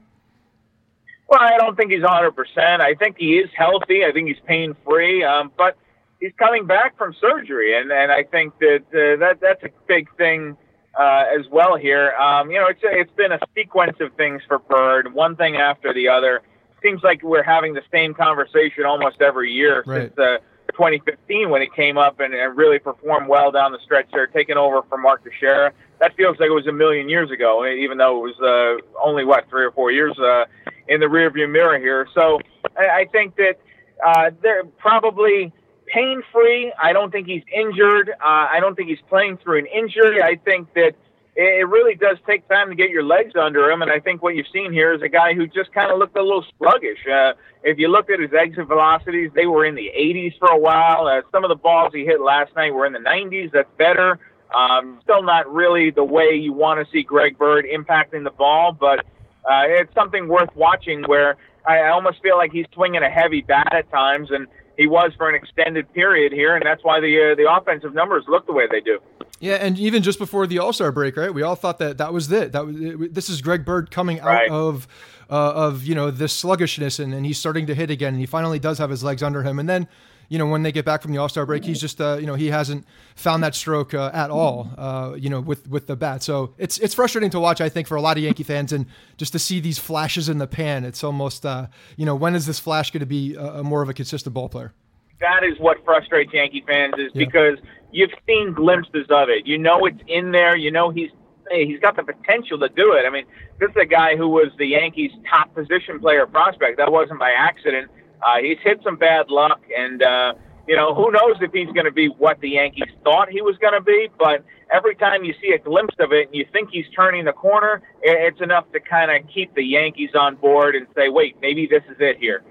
Well, I don't think he's one hundred percent. I think he is healthy. I think he's pain-free. Um, but he's coming back from surgery, and, and I think that uh, that that's a big thing uh, as well here. Um, you know, it's a, it's been a sequence of things for Bird, one thing after the other. Seems like we're having the same conversation almost every year right. since uh, twenty fifteen when he came up and, and really performed well down the stretch there, taking over from Mark Teixeira. That feels like it was a million years ago, even though it was uh, only, what, three or four years uh, in the rearview mirror here. So I, I think that uh, they're probably pain-free. I don't think he's injured. Uh, I don't think he's playing through an injury. I think that it really does take time to get your legs under him, and I think what you've seen here is a guy who just kind of looked a little sluggish. Uh, if you looked at his exit velocities, they were in the eighties for a while. Uh, some of the balls he hit last night were in the nineties. That's better. Um, still not really the way you want to see Greg Bird impacting the ball, but uh, it's something worth watching where I almost feel like he's swinging a heavy bat at times, and he was for an extended period here, and that's why the uh, the offensive numbers look the way they do. Yeah, and even just before the All-Star break, right? We all thought that that was it. That was it, this is Greg Bird coming out right. of uh, of you know this sluggishness, and, and he's starting to hit again, and he finally does have his legs under him, and then. You know, when they get back from the All-Star break, he's just, uh, you know, he hasn't found that stroke uh, at all, uh, you know, with, with the bat. So it's it's frustrating to watch, I think, for a lot of Yankee fans, and just to see these flashes in the pan. It's almost, uh, you know, when is this flash going to be a, a more of a consistent ball player? That is what frustrates Yankee fans is yeah. because you've seen glimpses of it. You know it's in there. You know he's he's got the potential to do it. I mean, this is a guy who was the Yankees' top position player prospect. That wasn't by accident. Uh, he's hit some bad luck, and, uh, you know, who knows if he's going to be what the Yankees thought he was going to be, but every time you see a glimpse of it and you think he's turning the corner, it's enough to kind of keep the Yankees on board and say, wait, maybe this is it here.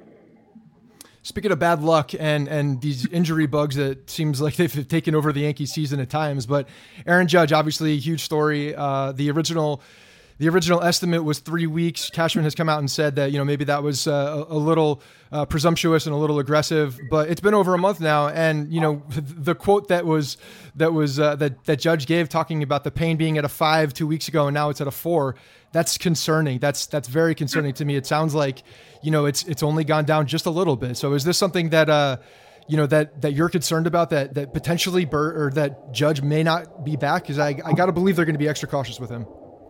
Speaking of bad luck and, and these injury bugs that seems like they've taken over the Yankee season at times, but Aaron Judge, obviously a huge story. Uh, the original... The original estimate was three weeks. Cashman has come out and said that, you know, maybe that was uh, a, a little uh, presumptuous and a little aggressive, but it's been over a month now. And, you know, the quote that was, that was, uh, that, that Judge gave talking about the pain being at a five two weeks ago, and now it's at a four. That's concerning. That's, that's very concerning to me. It sounds like, you know, it's, it's only gone down just a little bit. So is this something that, uh, you know, that, that you're concerned about, that, that potentially Bur- or that Judge may not be back? Because I, I got to believe they're going to be extra cautious with him.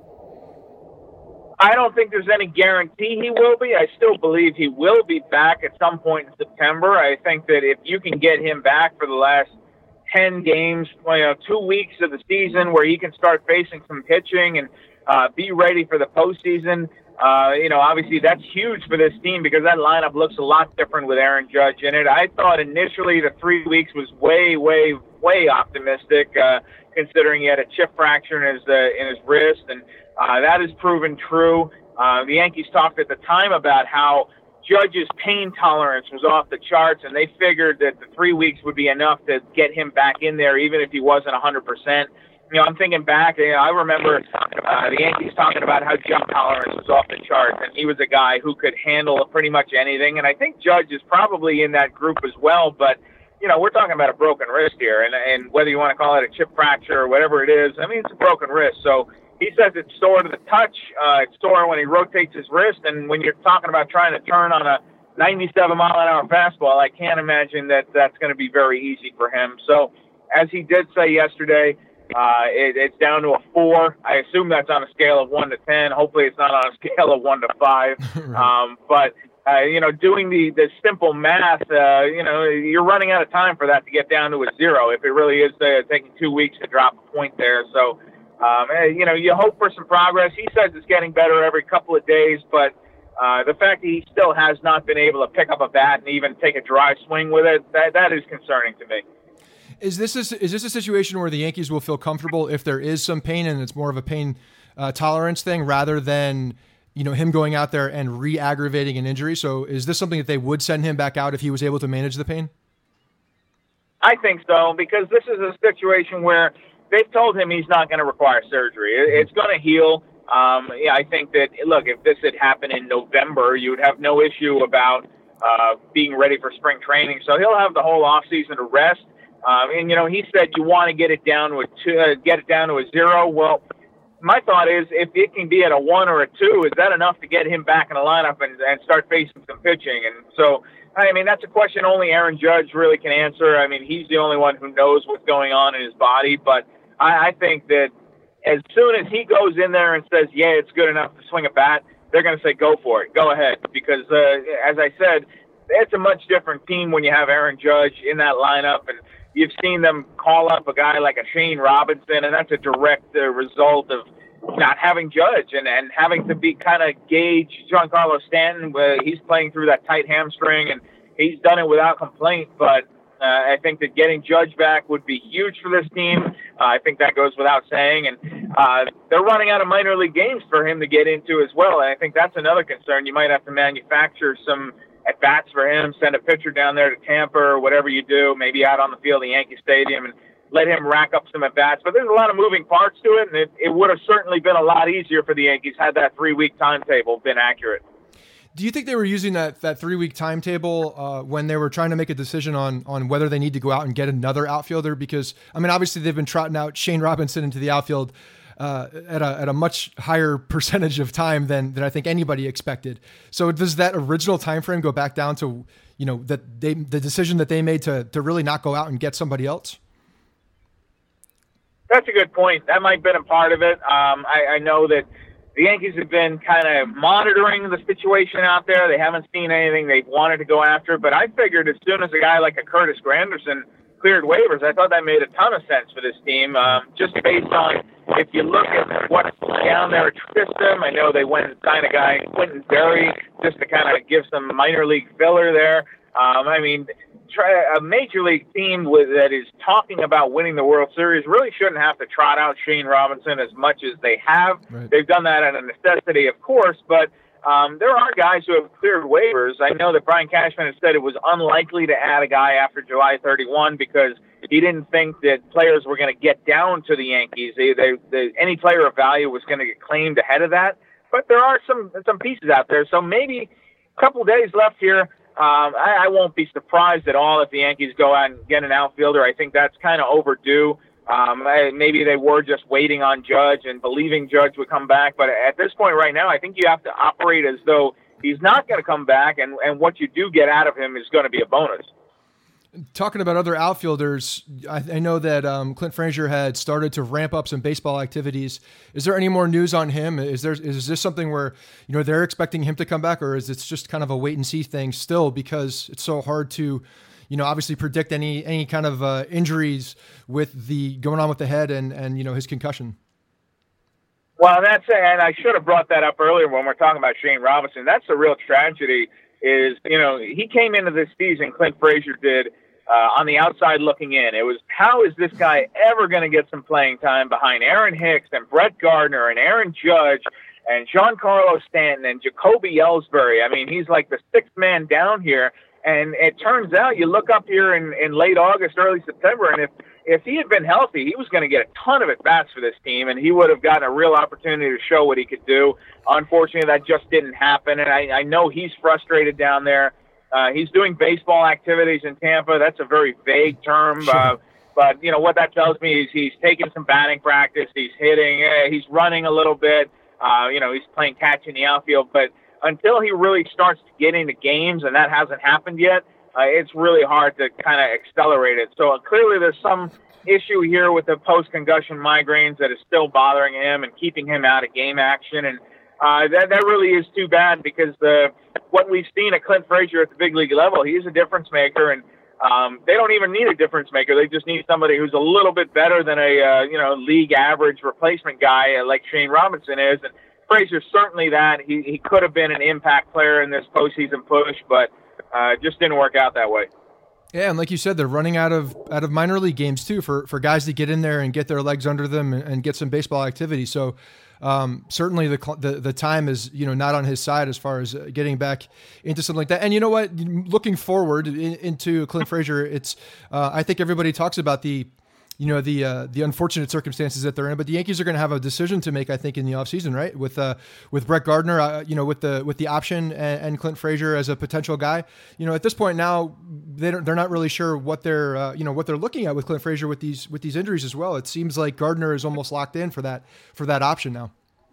I don't think there's any guarantee he will be. I still believe he will be back at some point in September. I think that if you can get him back for the last ten games, you know, two weeks of the season where he can start facing some pitching and uh, be ready for the postseason, uh, you know, obviously that's huge for this team because that lineup looks a lot different with Aaron Judge in it. I thought initially the three weeks was way, way, way optimistic, uh, considering he had a chip fracture in his uh, in his wrist, and uh, that has proven true. Uh, the Yankees talked at the time about how Judge's pain tolerance was off the charts, and they figured that the three weeks would be enough to get him back in there, even if he wasn't one hundred percent. You know, I'm thinking back, you know, I remember uh, the Yankees talking about how jump tolerance was off the charts, and he was a guy who could handle pretty much anything. And I think Judge is probably in that group as well, but, you know, we're talking about a broken wrist here, and, and whether you want to call it a chip fracture or whatever it is, I mean, it's a broken wrist. So he says it's sore to the touch, uh, it's sore when he rotates his wrist, and when you're talking about trying to turn on a ninety-seven mile an hour fastball, I can't imagine that that's going to be very easy for him. So, as he did say yesterday, uh, it, it's down to a four. I assume that's on a scale of one to ten. Hopefully it's not on a scale of one to five. Right. Um, but, uh, you know, doing the, the simple math, uh, you know, you're running out of time for that to get down to a zero if it really is uh, taking two weeks to drop a point there. So, um, you know, you hope for some progress. He says it's getting better every couple of days, but uh, the fact that he still has not been able to pick up a bat and even take a dry swing with it, that, that is concerning to me. Is this a, is this a situation where the Yankees will feel comfortable if there is some pain and it's more of a pain uh, tolerance thing rather than, you know, him going out there and re-aggravating an injury? So is this something that they would send him back out if he was able to manage the pain? I think so, because this is a situation where they've told him he's not going to require surgery. It's going to heal. Um, yeah, I think that, look, if this had happened in November, you would have no issue about uh, being ready for spring training. So he'll have the whole offseason to rest. Um, and, you know, he said you want to get it down to a two, uh, get it down to a zero. Well, my thought is if it can be at a one or a two, is that enough to get him back in the lineup and, and start facing some pitching? And so, I mean, that's a question only Aaron Judge really can answer. I mean, he's the only one who knows what's going on in his body. But I, I think that as soon as he goes in there and says, yeah, it's good enough to swing a bat, they're going to say, go for it, go ahead. Because, uh, as I said, it's a much different team when you have Aaron Judge in that lineup. And you've seen them call up a guy like a Shane Robinson, and that's a direct uh, result of not having Judge and, and having to be kind of gauge Giancarlo Stanton. Uh, he's playing through that tight hamstring, and he's done it without complaint. But uh, I think that getting Judge back would be huge for this team. Uh, I think that goes without saying. And uh, they're running out of minor league games for him to get into as well. And I think that's another concern. You might have to manufacture some at-bats for him, send a pitcher down there to Tampa or whatever you do, maybe out on the field at Yankee Stadium, and let him rack up some at-bats. But there's a lot of moving parts to it, and it, it would have certainly been a lot easier for the Yankees had that three-week timetable been accurate. Do you think they were using that, that three-week timetable uh, when they were trying to make a decision on on whether they need to go out and get another outfielder? Because, I mean, obviously they've been trotting out Shane Robinson into the outfield Uh, at a at a much higher percentage of time than than I think anybody expected. So does that original time frame go back down to, you know, that they the decision that they made to to really not go out and get somebody else? That's a good point. That might have been a part of it. Um, I, I know that the Yankees have been kind of monitoring the situation out there. They haven't seen anything they've wanted to go after, but I figured as soon as a guy like a Curtis Granderson cleared waivers, I thought that made a ton of sense for this team, um, just based on if you look at what's down there at system. I know they went and signed a guy, Quentin Berry, just to kind of give some minor league filler there. Um, I mean, try, a major league team with, that is talking about winning the World Series really shouldn't have to trot out Shane Robinson as much as they have. Right. They've done that out of necessity, of course, but Um, there are guys who have cleared waivers. I know that Brian Cashman has said it was unlikely to add a guy after July thirty-first because he didn't think that players were going to get down to the Yankees. They, they, they, any player of value was going to get claimed ahead of that. But there are some some pieces out there. So maybe a couple days left here. Um, I, I won't be surprised at all if the Yankees go out and get an outfielder. I think that's kind of overdue. Um, maybe they were just waiting on Judge and believing Judge would come back. But at this point right now, I think you have to operate as though he's not going to come back, and, and what you do get out of him is going to be a bonus. Talking about other outfielders, I, I know that um, Clint Frazier had started to ramp up some baseball activities. Is there any more news on him? Is there is this something where you know they're expecting him to come back, or is it just kind of a wait and see thing still because it's so hard to, you know, obviously predict any any kind of uh, injuries with the going on with the head and and you know his concussion? Well, that's and I should have brought that up earlier when we're talking about Shane Robinson. That's the real tragedy. Is, you know, he came into this season, Clint Frazier did, uh, on the outside looking in. It was, how is this guy ever going to get some playing time behind Aaron Hicks and Brett Gardner and Aaron Judge and Giancarlo Stanton and Jacoby Ellsbury? I mean, he's like the sixth man down here. And it turns out you look up here in, in late August, early September, and if, if he had been healthy, he was going to get a ton of at-bats for this team, and he would have gotten a real opportunity to show what he could do. Unfortunately, that just didn't happen, and I, I know he's frustrated down there. Uh, he's doing baseball activities in Tampa. That's a very vague term, sure. uh, but you know what that tells me is he's taking some batting practice. He's hitting. Uh, he's running a little bit. Uh, you know, he's playing catch in the outfield, but until he really starts to get into games, and that hasn't happened yet, uh, it's really hard to kind of accelerate it. So uh, clearly there's some issue here with the post-concussion migraines that is still bothering him and keeping him out of game action. And uh, that, that really is too bad because the, what we've seen at Clint Frazier at the big league level, he's a difference maker, and um, they don't even need a difference maker. They just need somebody who's a little bit better than a uh, you know league average replacement guy uh, like Shane Robinson is. And Frazier's certainly that. He he could have been an impact player in this postseason push, but uh, just didn't work out that way. Yeah, and like you said, they're running out of out of minor league games too for, for guys to get in there and get their legs under them and, and get some baseball activity. So um, certainly the, the the time is you know not on his side as far as getting back into something like that. And you know what, looking forward in, into Clint Frazier, it's uh, I think everybody talks about the. you know, the uh, the unfortunate circumstances that they're in. But the Yankees are going to have a decision to make, I think, in the offseason, right? With uh, with Brett Gardner, uh, you know, with the with the option and, and Clint Frazier as a potential guy. You know, at this point now, they don't, they're not really sure what they're uh, you know what they're looking at with Clint Frazier with these with these injuries as well. It seems like Gardner is almost locked in for that for that option now.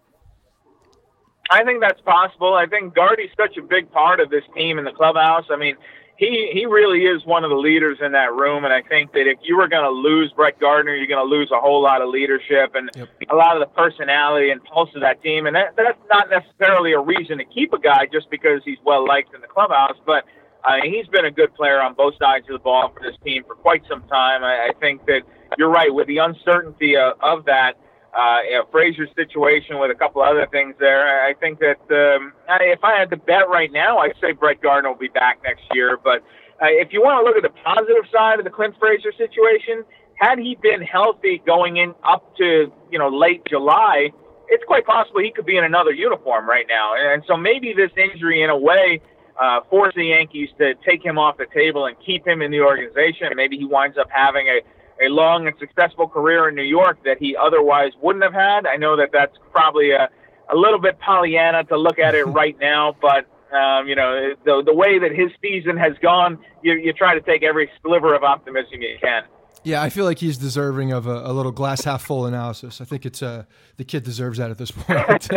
I think that's possible. I think Gardy's such a big part of this team in the clubhouse. I mean, He he really is one of the leaders in that room, and I think that if you were going to lose Brett Gardner, you're going to lose a whole lot of leadership and yep. a lot of the personality and pulse of that team. And that, that's not necessarily a reason to keep a guy just because he's well-liked in the clubhouse, but uh, he's been a good player on both sides of the ball for this team for quite some time. I, I think that you're right, with the uncertainty of, of that, Uh, you know, Frazier's situation with a couple other things there. I think that um, if I had to bet right now, I'd say Brett Gardner will be back next year. But uh, if you want to look at the positive side of the Clint Frazier situation, had he been healthy going in up to you know late July, it's quite possible he could be in another uniform right now. And so maybe this injury, in a way, uh, forced the Yankees to take him off the table and keep him in the organization. Maybe he winds up having a a long and successful career in New York that he otherwise wouldn't have had. I know that that's probably a, a little bit Pollyanna to look at it right now, but um, you know, the the way that his season has gone, you, you try to take every sliver of optimism you can. Yeah, I feel like he's deserving of a, a little glass half full analysis. I think it's uh, the kid deserves that at this point.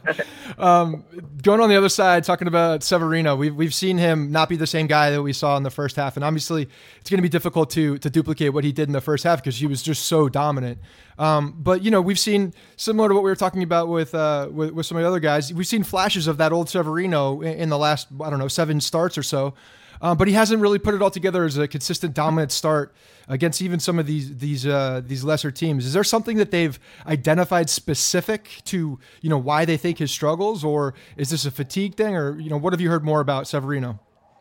um, going on the other side, talking about Severino, we've we've seen him not be the same guy that we saw in the first half, and obviously it's going to be difficult to to duplicate what he did in the first half because he was just so dominant. Um, but you know, we've seen similar to what we were talking about with uh, with, with some of the other guys. We've seen flashes of that old Severino in, in the last I don't know seven starts or so. Um, but he hasn't really put it all together as a consistent dominant start against even some of these these uh, these lesser teams. Is there something that they've identified specific to you know why they think his struggles, or is this a fatigue thing, or you know what have you heard more about Severino?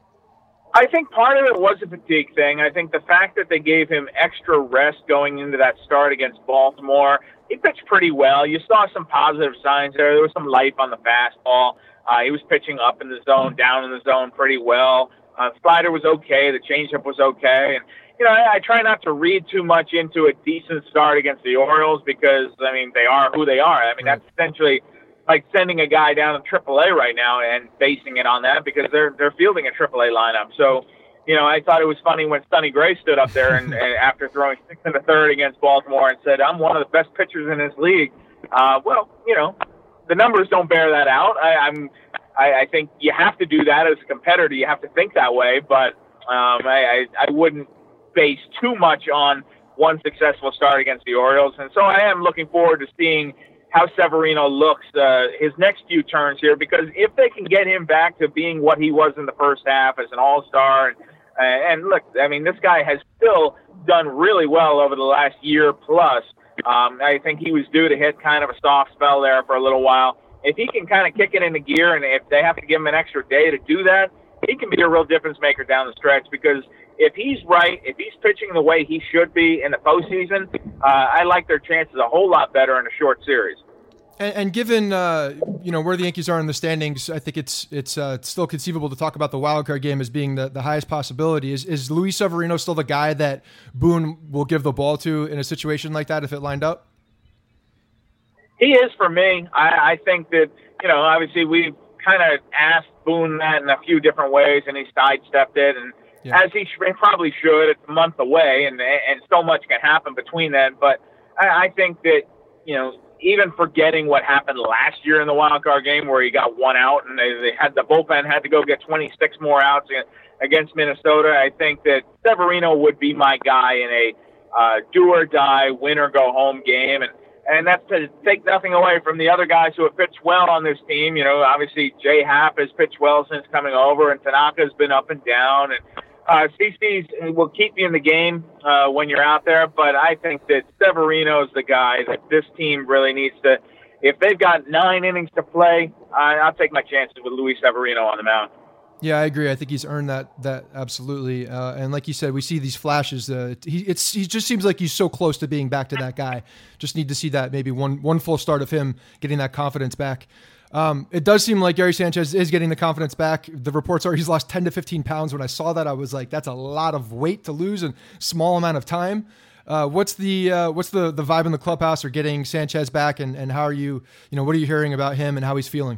I think part of it was a fatigue thing. I think the fact that they gave him extra rest going into that start against Baltimore, he pitched pretty well. You saw some positive signs there. There was some life on the fastball. Uh, he was pitching up in the zone, down in the zone pretty well. Uh, slider was okay. The changeup was okay. And, you know, I, I try not to read too much into a decent start against the Orioles because, I mean, they are who they are. I mean, that's essentially like sending a guy down to triple A right now and basing it on that because they're they're fielding a triple A lineup. So, you know, I thought it was funny when Sonny Gray stood up there and, and after throwing six in the third against Baltimore and said, I'm one of the best pitchers in this league. Uh, well, you know, the numbers don't bear that out. I, I'm I, I think you have to do that as a competitor. You have to think that way. But Um, I, I, I wouldn't base too much on one successful start against the Orioles. And so I am looking forward to seeing how Severino looks uh, his next few turns here, because if they can get him back to being what he was in the first half as an all-star, and, uh, and look, I mean, this guy has still done really well over the last year plus. Um, I think he was due to hit kind of a soft spell there for a little while. If he can kind of kick it into gear, and if they have to give him an extra day to do that, he can be a real difference maker down the stretch, because if he's right, if he's pitching the way he should be in the postseason, uh, I like their chances a whole lot better in a short series. And, and given uh, you know where the Yankees are in the standings, I think it's it's uh, still conceivable to talk about the wild card game as being the, the highest possibility. Is is Luis Severino still the guy that Boone will give the ball to in a situation like that if it lined up? He is for me. I, I think that, you know, obviously we've kind of asked Boone that in a few different ways, and he sidestepped it, and yeah. as he sh- probably should. It's a month away, and and so much can happen between then. But I, I think that, you know, even forgetting what happened last year in the wild card game where he got one out and they, they had the bullpen had to go get twenty-six more outs against Minnesota, I think that Severino would be my guy in a uh, do or die, win or go home game. And, and that's to take nothing away from the other guys who have pitched well on this team. You know, obviously Jay Happ has pitched well since coming over, and Tanaka's been up and down, and Uh, C C's will keep you in the game uh, when you're out there, but I think that Severino's the guy that this team really needs to. If they've got nine innings to play, I, I'll take my chances with Luis Severino on the mound. Yeah, I agree. I think he's earned that that absolutely. Uh, and like you said, we see these flashes. Uh, he it's he just seems like he's so close to being back to that guy. Just need to see that maybe one one full start of him getting that confidence back. Um, it does seem like Gary Sanchez is getting the confidence back. The reports are he's lost ten to fifteen pounds. When I saw that, I was like, that's a lot of weight to lose in a small amount of time. Uh, what's the uh, what's the, the vibe in the clubhouse or getting Sanchez back, and, and how are you, you know, what are you hearing about him and how he's feeling?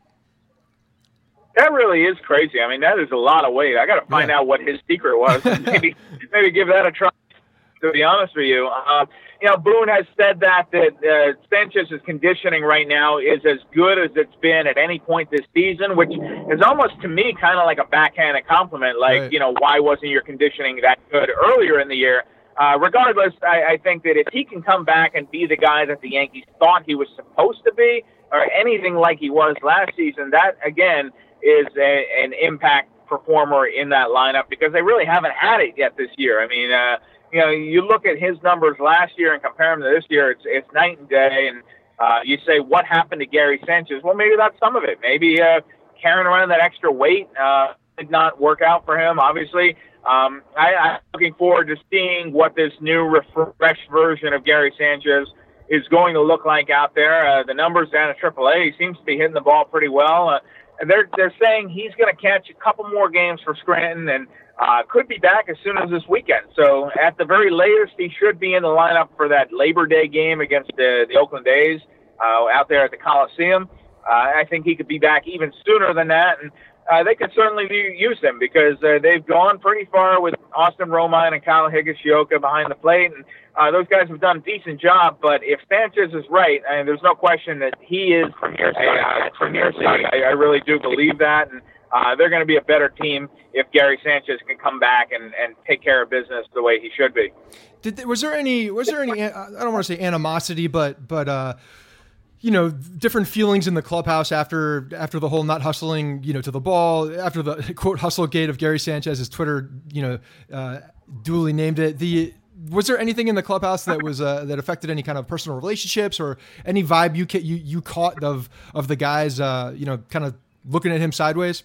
That really is crazy. I mean, that is a lot of weight. I got to find yeah. out what his secret was. And maybe maybe give that a try, to be honest with you. Uh, you know, Boone has said that, that uh, Sanchez's conditioning right now is as good as it's been at any point this season, which is almost, to me, kind of like a backhanded compliment. Like, right. you know, why wasn't your conditioning that good earlier in the year? Uh, regardless, I, I think that if he can come back and be the guy that the Yankees thought he was supposed to be, or anything like he was last season, that, again, is a, an impact performer in that lineup, because they really haven't had it yet this year. I mean, uh, you know, you look at his numbers last year and compare them to this year, it's it's night and day. And uh, you say, what happened to Gary Sanchez? Well, maybe that's some of it. Maybe uh, carrying around that extra weight uh, did not work out for him, obviously. Um, I, I'm looking forward to seeing what this new refreshed version of Gary Sanchez is going to look like out there. Uh, the numbers down at triple A, he seems to be hitting the ball pretty well. Uh, and they're they're saying he's going to catch a couple more games for Scranton, and uh, could be back as soon as this weekend. So at the very latest, he should be in the lineup for that Labor Day game against the, the Oakland A's uh, out there at the Coliseum. Uh, I think he could be back even sooner than that, and uh, they could certainly use him, because uh, they've gone pretty far with Austin Romine and Kyle Higashioka behind the plate, and uh, those guys have done a decent job. But if Sanchez is right, I mean, there's no question that he is premier a, uh, premier study. I, I really do believe that, and uh, they're going to be a better team if Gary Sanchez can come back and, and take care of business the way he should be. Did was there any was there any I don't want to say animosity, but but uh, you know, different feelings in the clubhouse after after the whole not hustling, you know, to the ball, after the quote hustle gate of Gary Sanchez's Twitter, you know, uh, duly named it. The was there anything in the clubhouse that was uh, that affected any kind of personal relationships or any vibe you you you caught of of the guys, uh, you know, kind of looking at him sideways?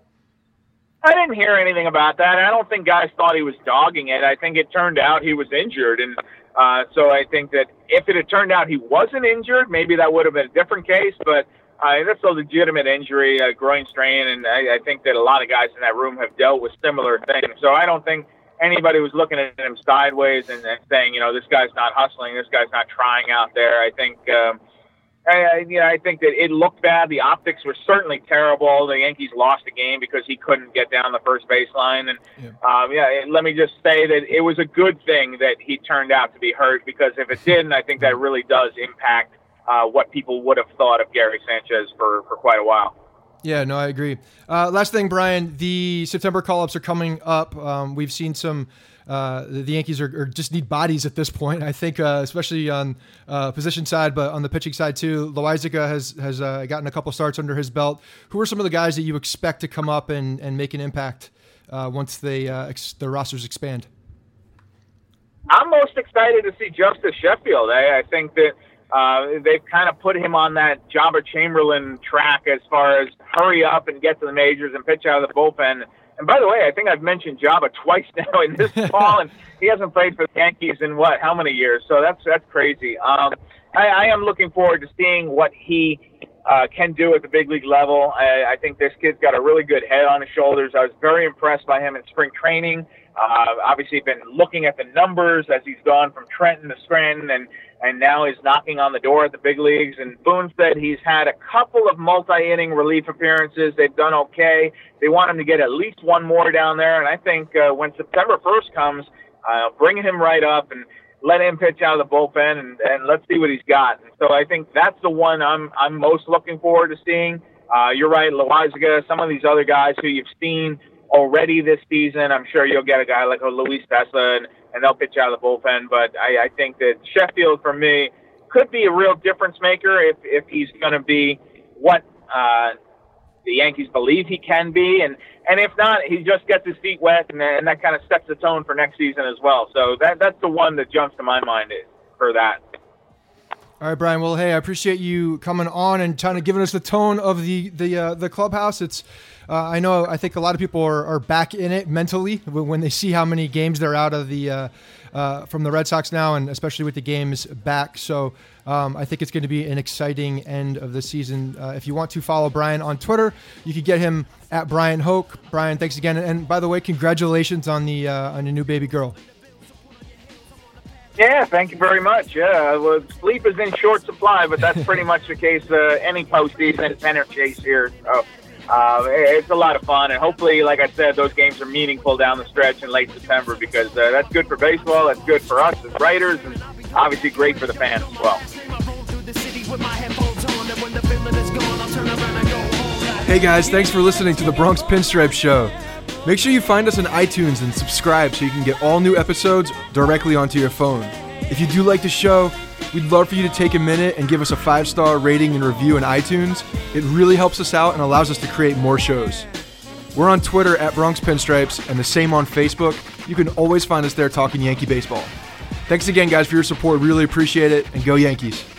I didn't hear anything about that. I don't think guys thought he was dogging it. I think it turned out he was injured, and uh, so I think that if it had turned out he wasn't injured, maybe that would have been a different case. But uh, that's a legitimate injury, a groin strain, and I, I think that a lot of guys in that room have dealt with similar things. So I don't think anybody was looking at him sideways and, and saying, you know, this guy's not hustling, this guy's not trying out there. I think. Um, I, you know, I think that it looked bad. The optics were certainly terrible. The Yankees lost the game because he couldn't get down the first baseline. And, yeah, um, yeah let me just say that it was a good thing that he turned out to be hurt, because if it didn't, I think that really does impact uh, what people would have thought of Gary Sanchez for, for quite a while. Yeah, no, I agree. Uh, last thing, Brian, the September call-ups are coming up. Um, we've seen some, uh, the Yankees are, are just need bodies at this point. I think, uh, especially on uh, position side, but on the pitching side too. Loaisiga has has uh, gotten a couple starts under his belt. Who are some of the guys that you expect to come up and, and make an impact uh, once they uh, ex- their rosters expand? I'm most excited to see Justice Sheffield. I, I think that Uh, they've kind of put him on that Jabba Chamberlain track as far as hurry up and get to the majors and pitch out of the bullpen. And by the way, I think I've mentioned Jabba twice now in this call, and he hasn't played for the Yankees in what, how many years? So that's that's crazy. Um, I, I am looking forward to seeing what he uh, can do at the big league level. I, I think this kid's got a really good head on his shoulders. I was very impressed by him in spring training. Uh, obviously, been looking at the numbers as he's gone from Trenton to Scranton, and and now he's knocking on the door at the big leagues. And Boone said he's had a couple of multi-inning relief appearances. They've done okay. They want him to get at least one more down there. And I think uh, when September first comes, uh, bring him right up and let him pitch out of the bullpen, and, and let's see what he's got. And so I think that's the one I'm I'm most looking forward to seeing. Uh, you're right, Loaisiga, some of these other guys who you've seen already this season. I'm sure you'll get a guy like a Luis Tesla, and, and they'll pitch out of the bullpen. But I, I think that Sheffield, for me, could be a real difference maker if, if he's going to be what uh, the Yankees believe he can be. And, and if not, he just gets his feet wet, and, and that kind of sets the tone for next season as well. So that that's the one that jumps to my mind for that. All right, Brian. Well, hey, I appreciate you coming on and trying to giving us the tone of the the uh, the clubhouse. It's uh, I know I think a lot of people are, are back in it mentally when they see how many games they're out of the uh, uh, from the Red Sox now, and especially with the games back. So um, I think it's going to be an exciting end of the season. Uh, if you want to follow Brian on Twitter, you can get him at Brian Hoke. Brian, thanks again, and by the way, congratulations on the uh, on your new baby girl. Yeah, thank you very much. Yeah, well, sleep is in short supply, but that's pretty much the case uh, any postseason pennant chase here. So uh, it's a lot of fun, and hopefully, like I said, those games are meaningful down the stretch in late September, because uh, that's good for baseball, that's good for us as writers, and obviously great for the fans as well. Hey guys, thanks for listening to the Bronx Pinstripe Show. Make sure you find us on iTunes and subscribe so you can get all new episodes directly onto your phone. If you do like the show, we'd love for you to take a minute and give us a five-star rating and review in iTunes. It really helps us out and allows us to create more shows. We're on Twitter at Bronx Pinstripes and the same on Facebook. You can always find us there talking Yankee baseball. Thanks again, guys, for your support. Really appreciate it, and go Yankees.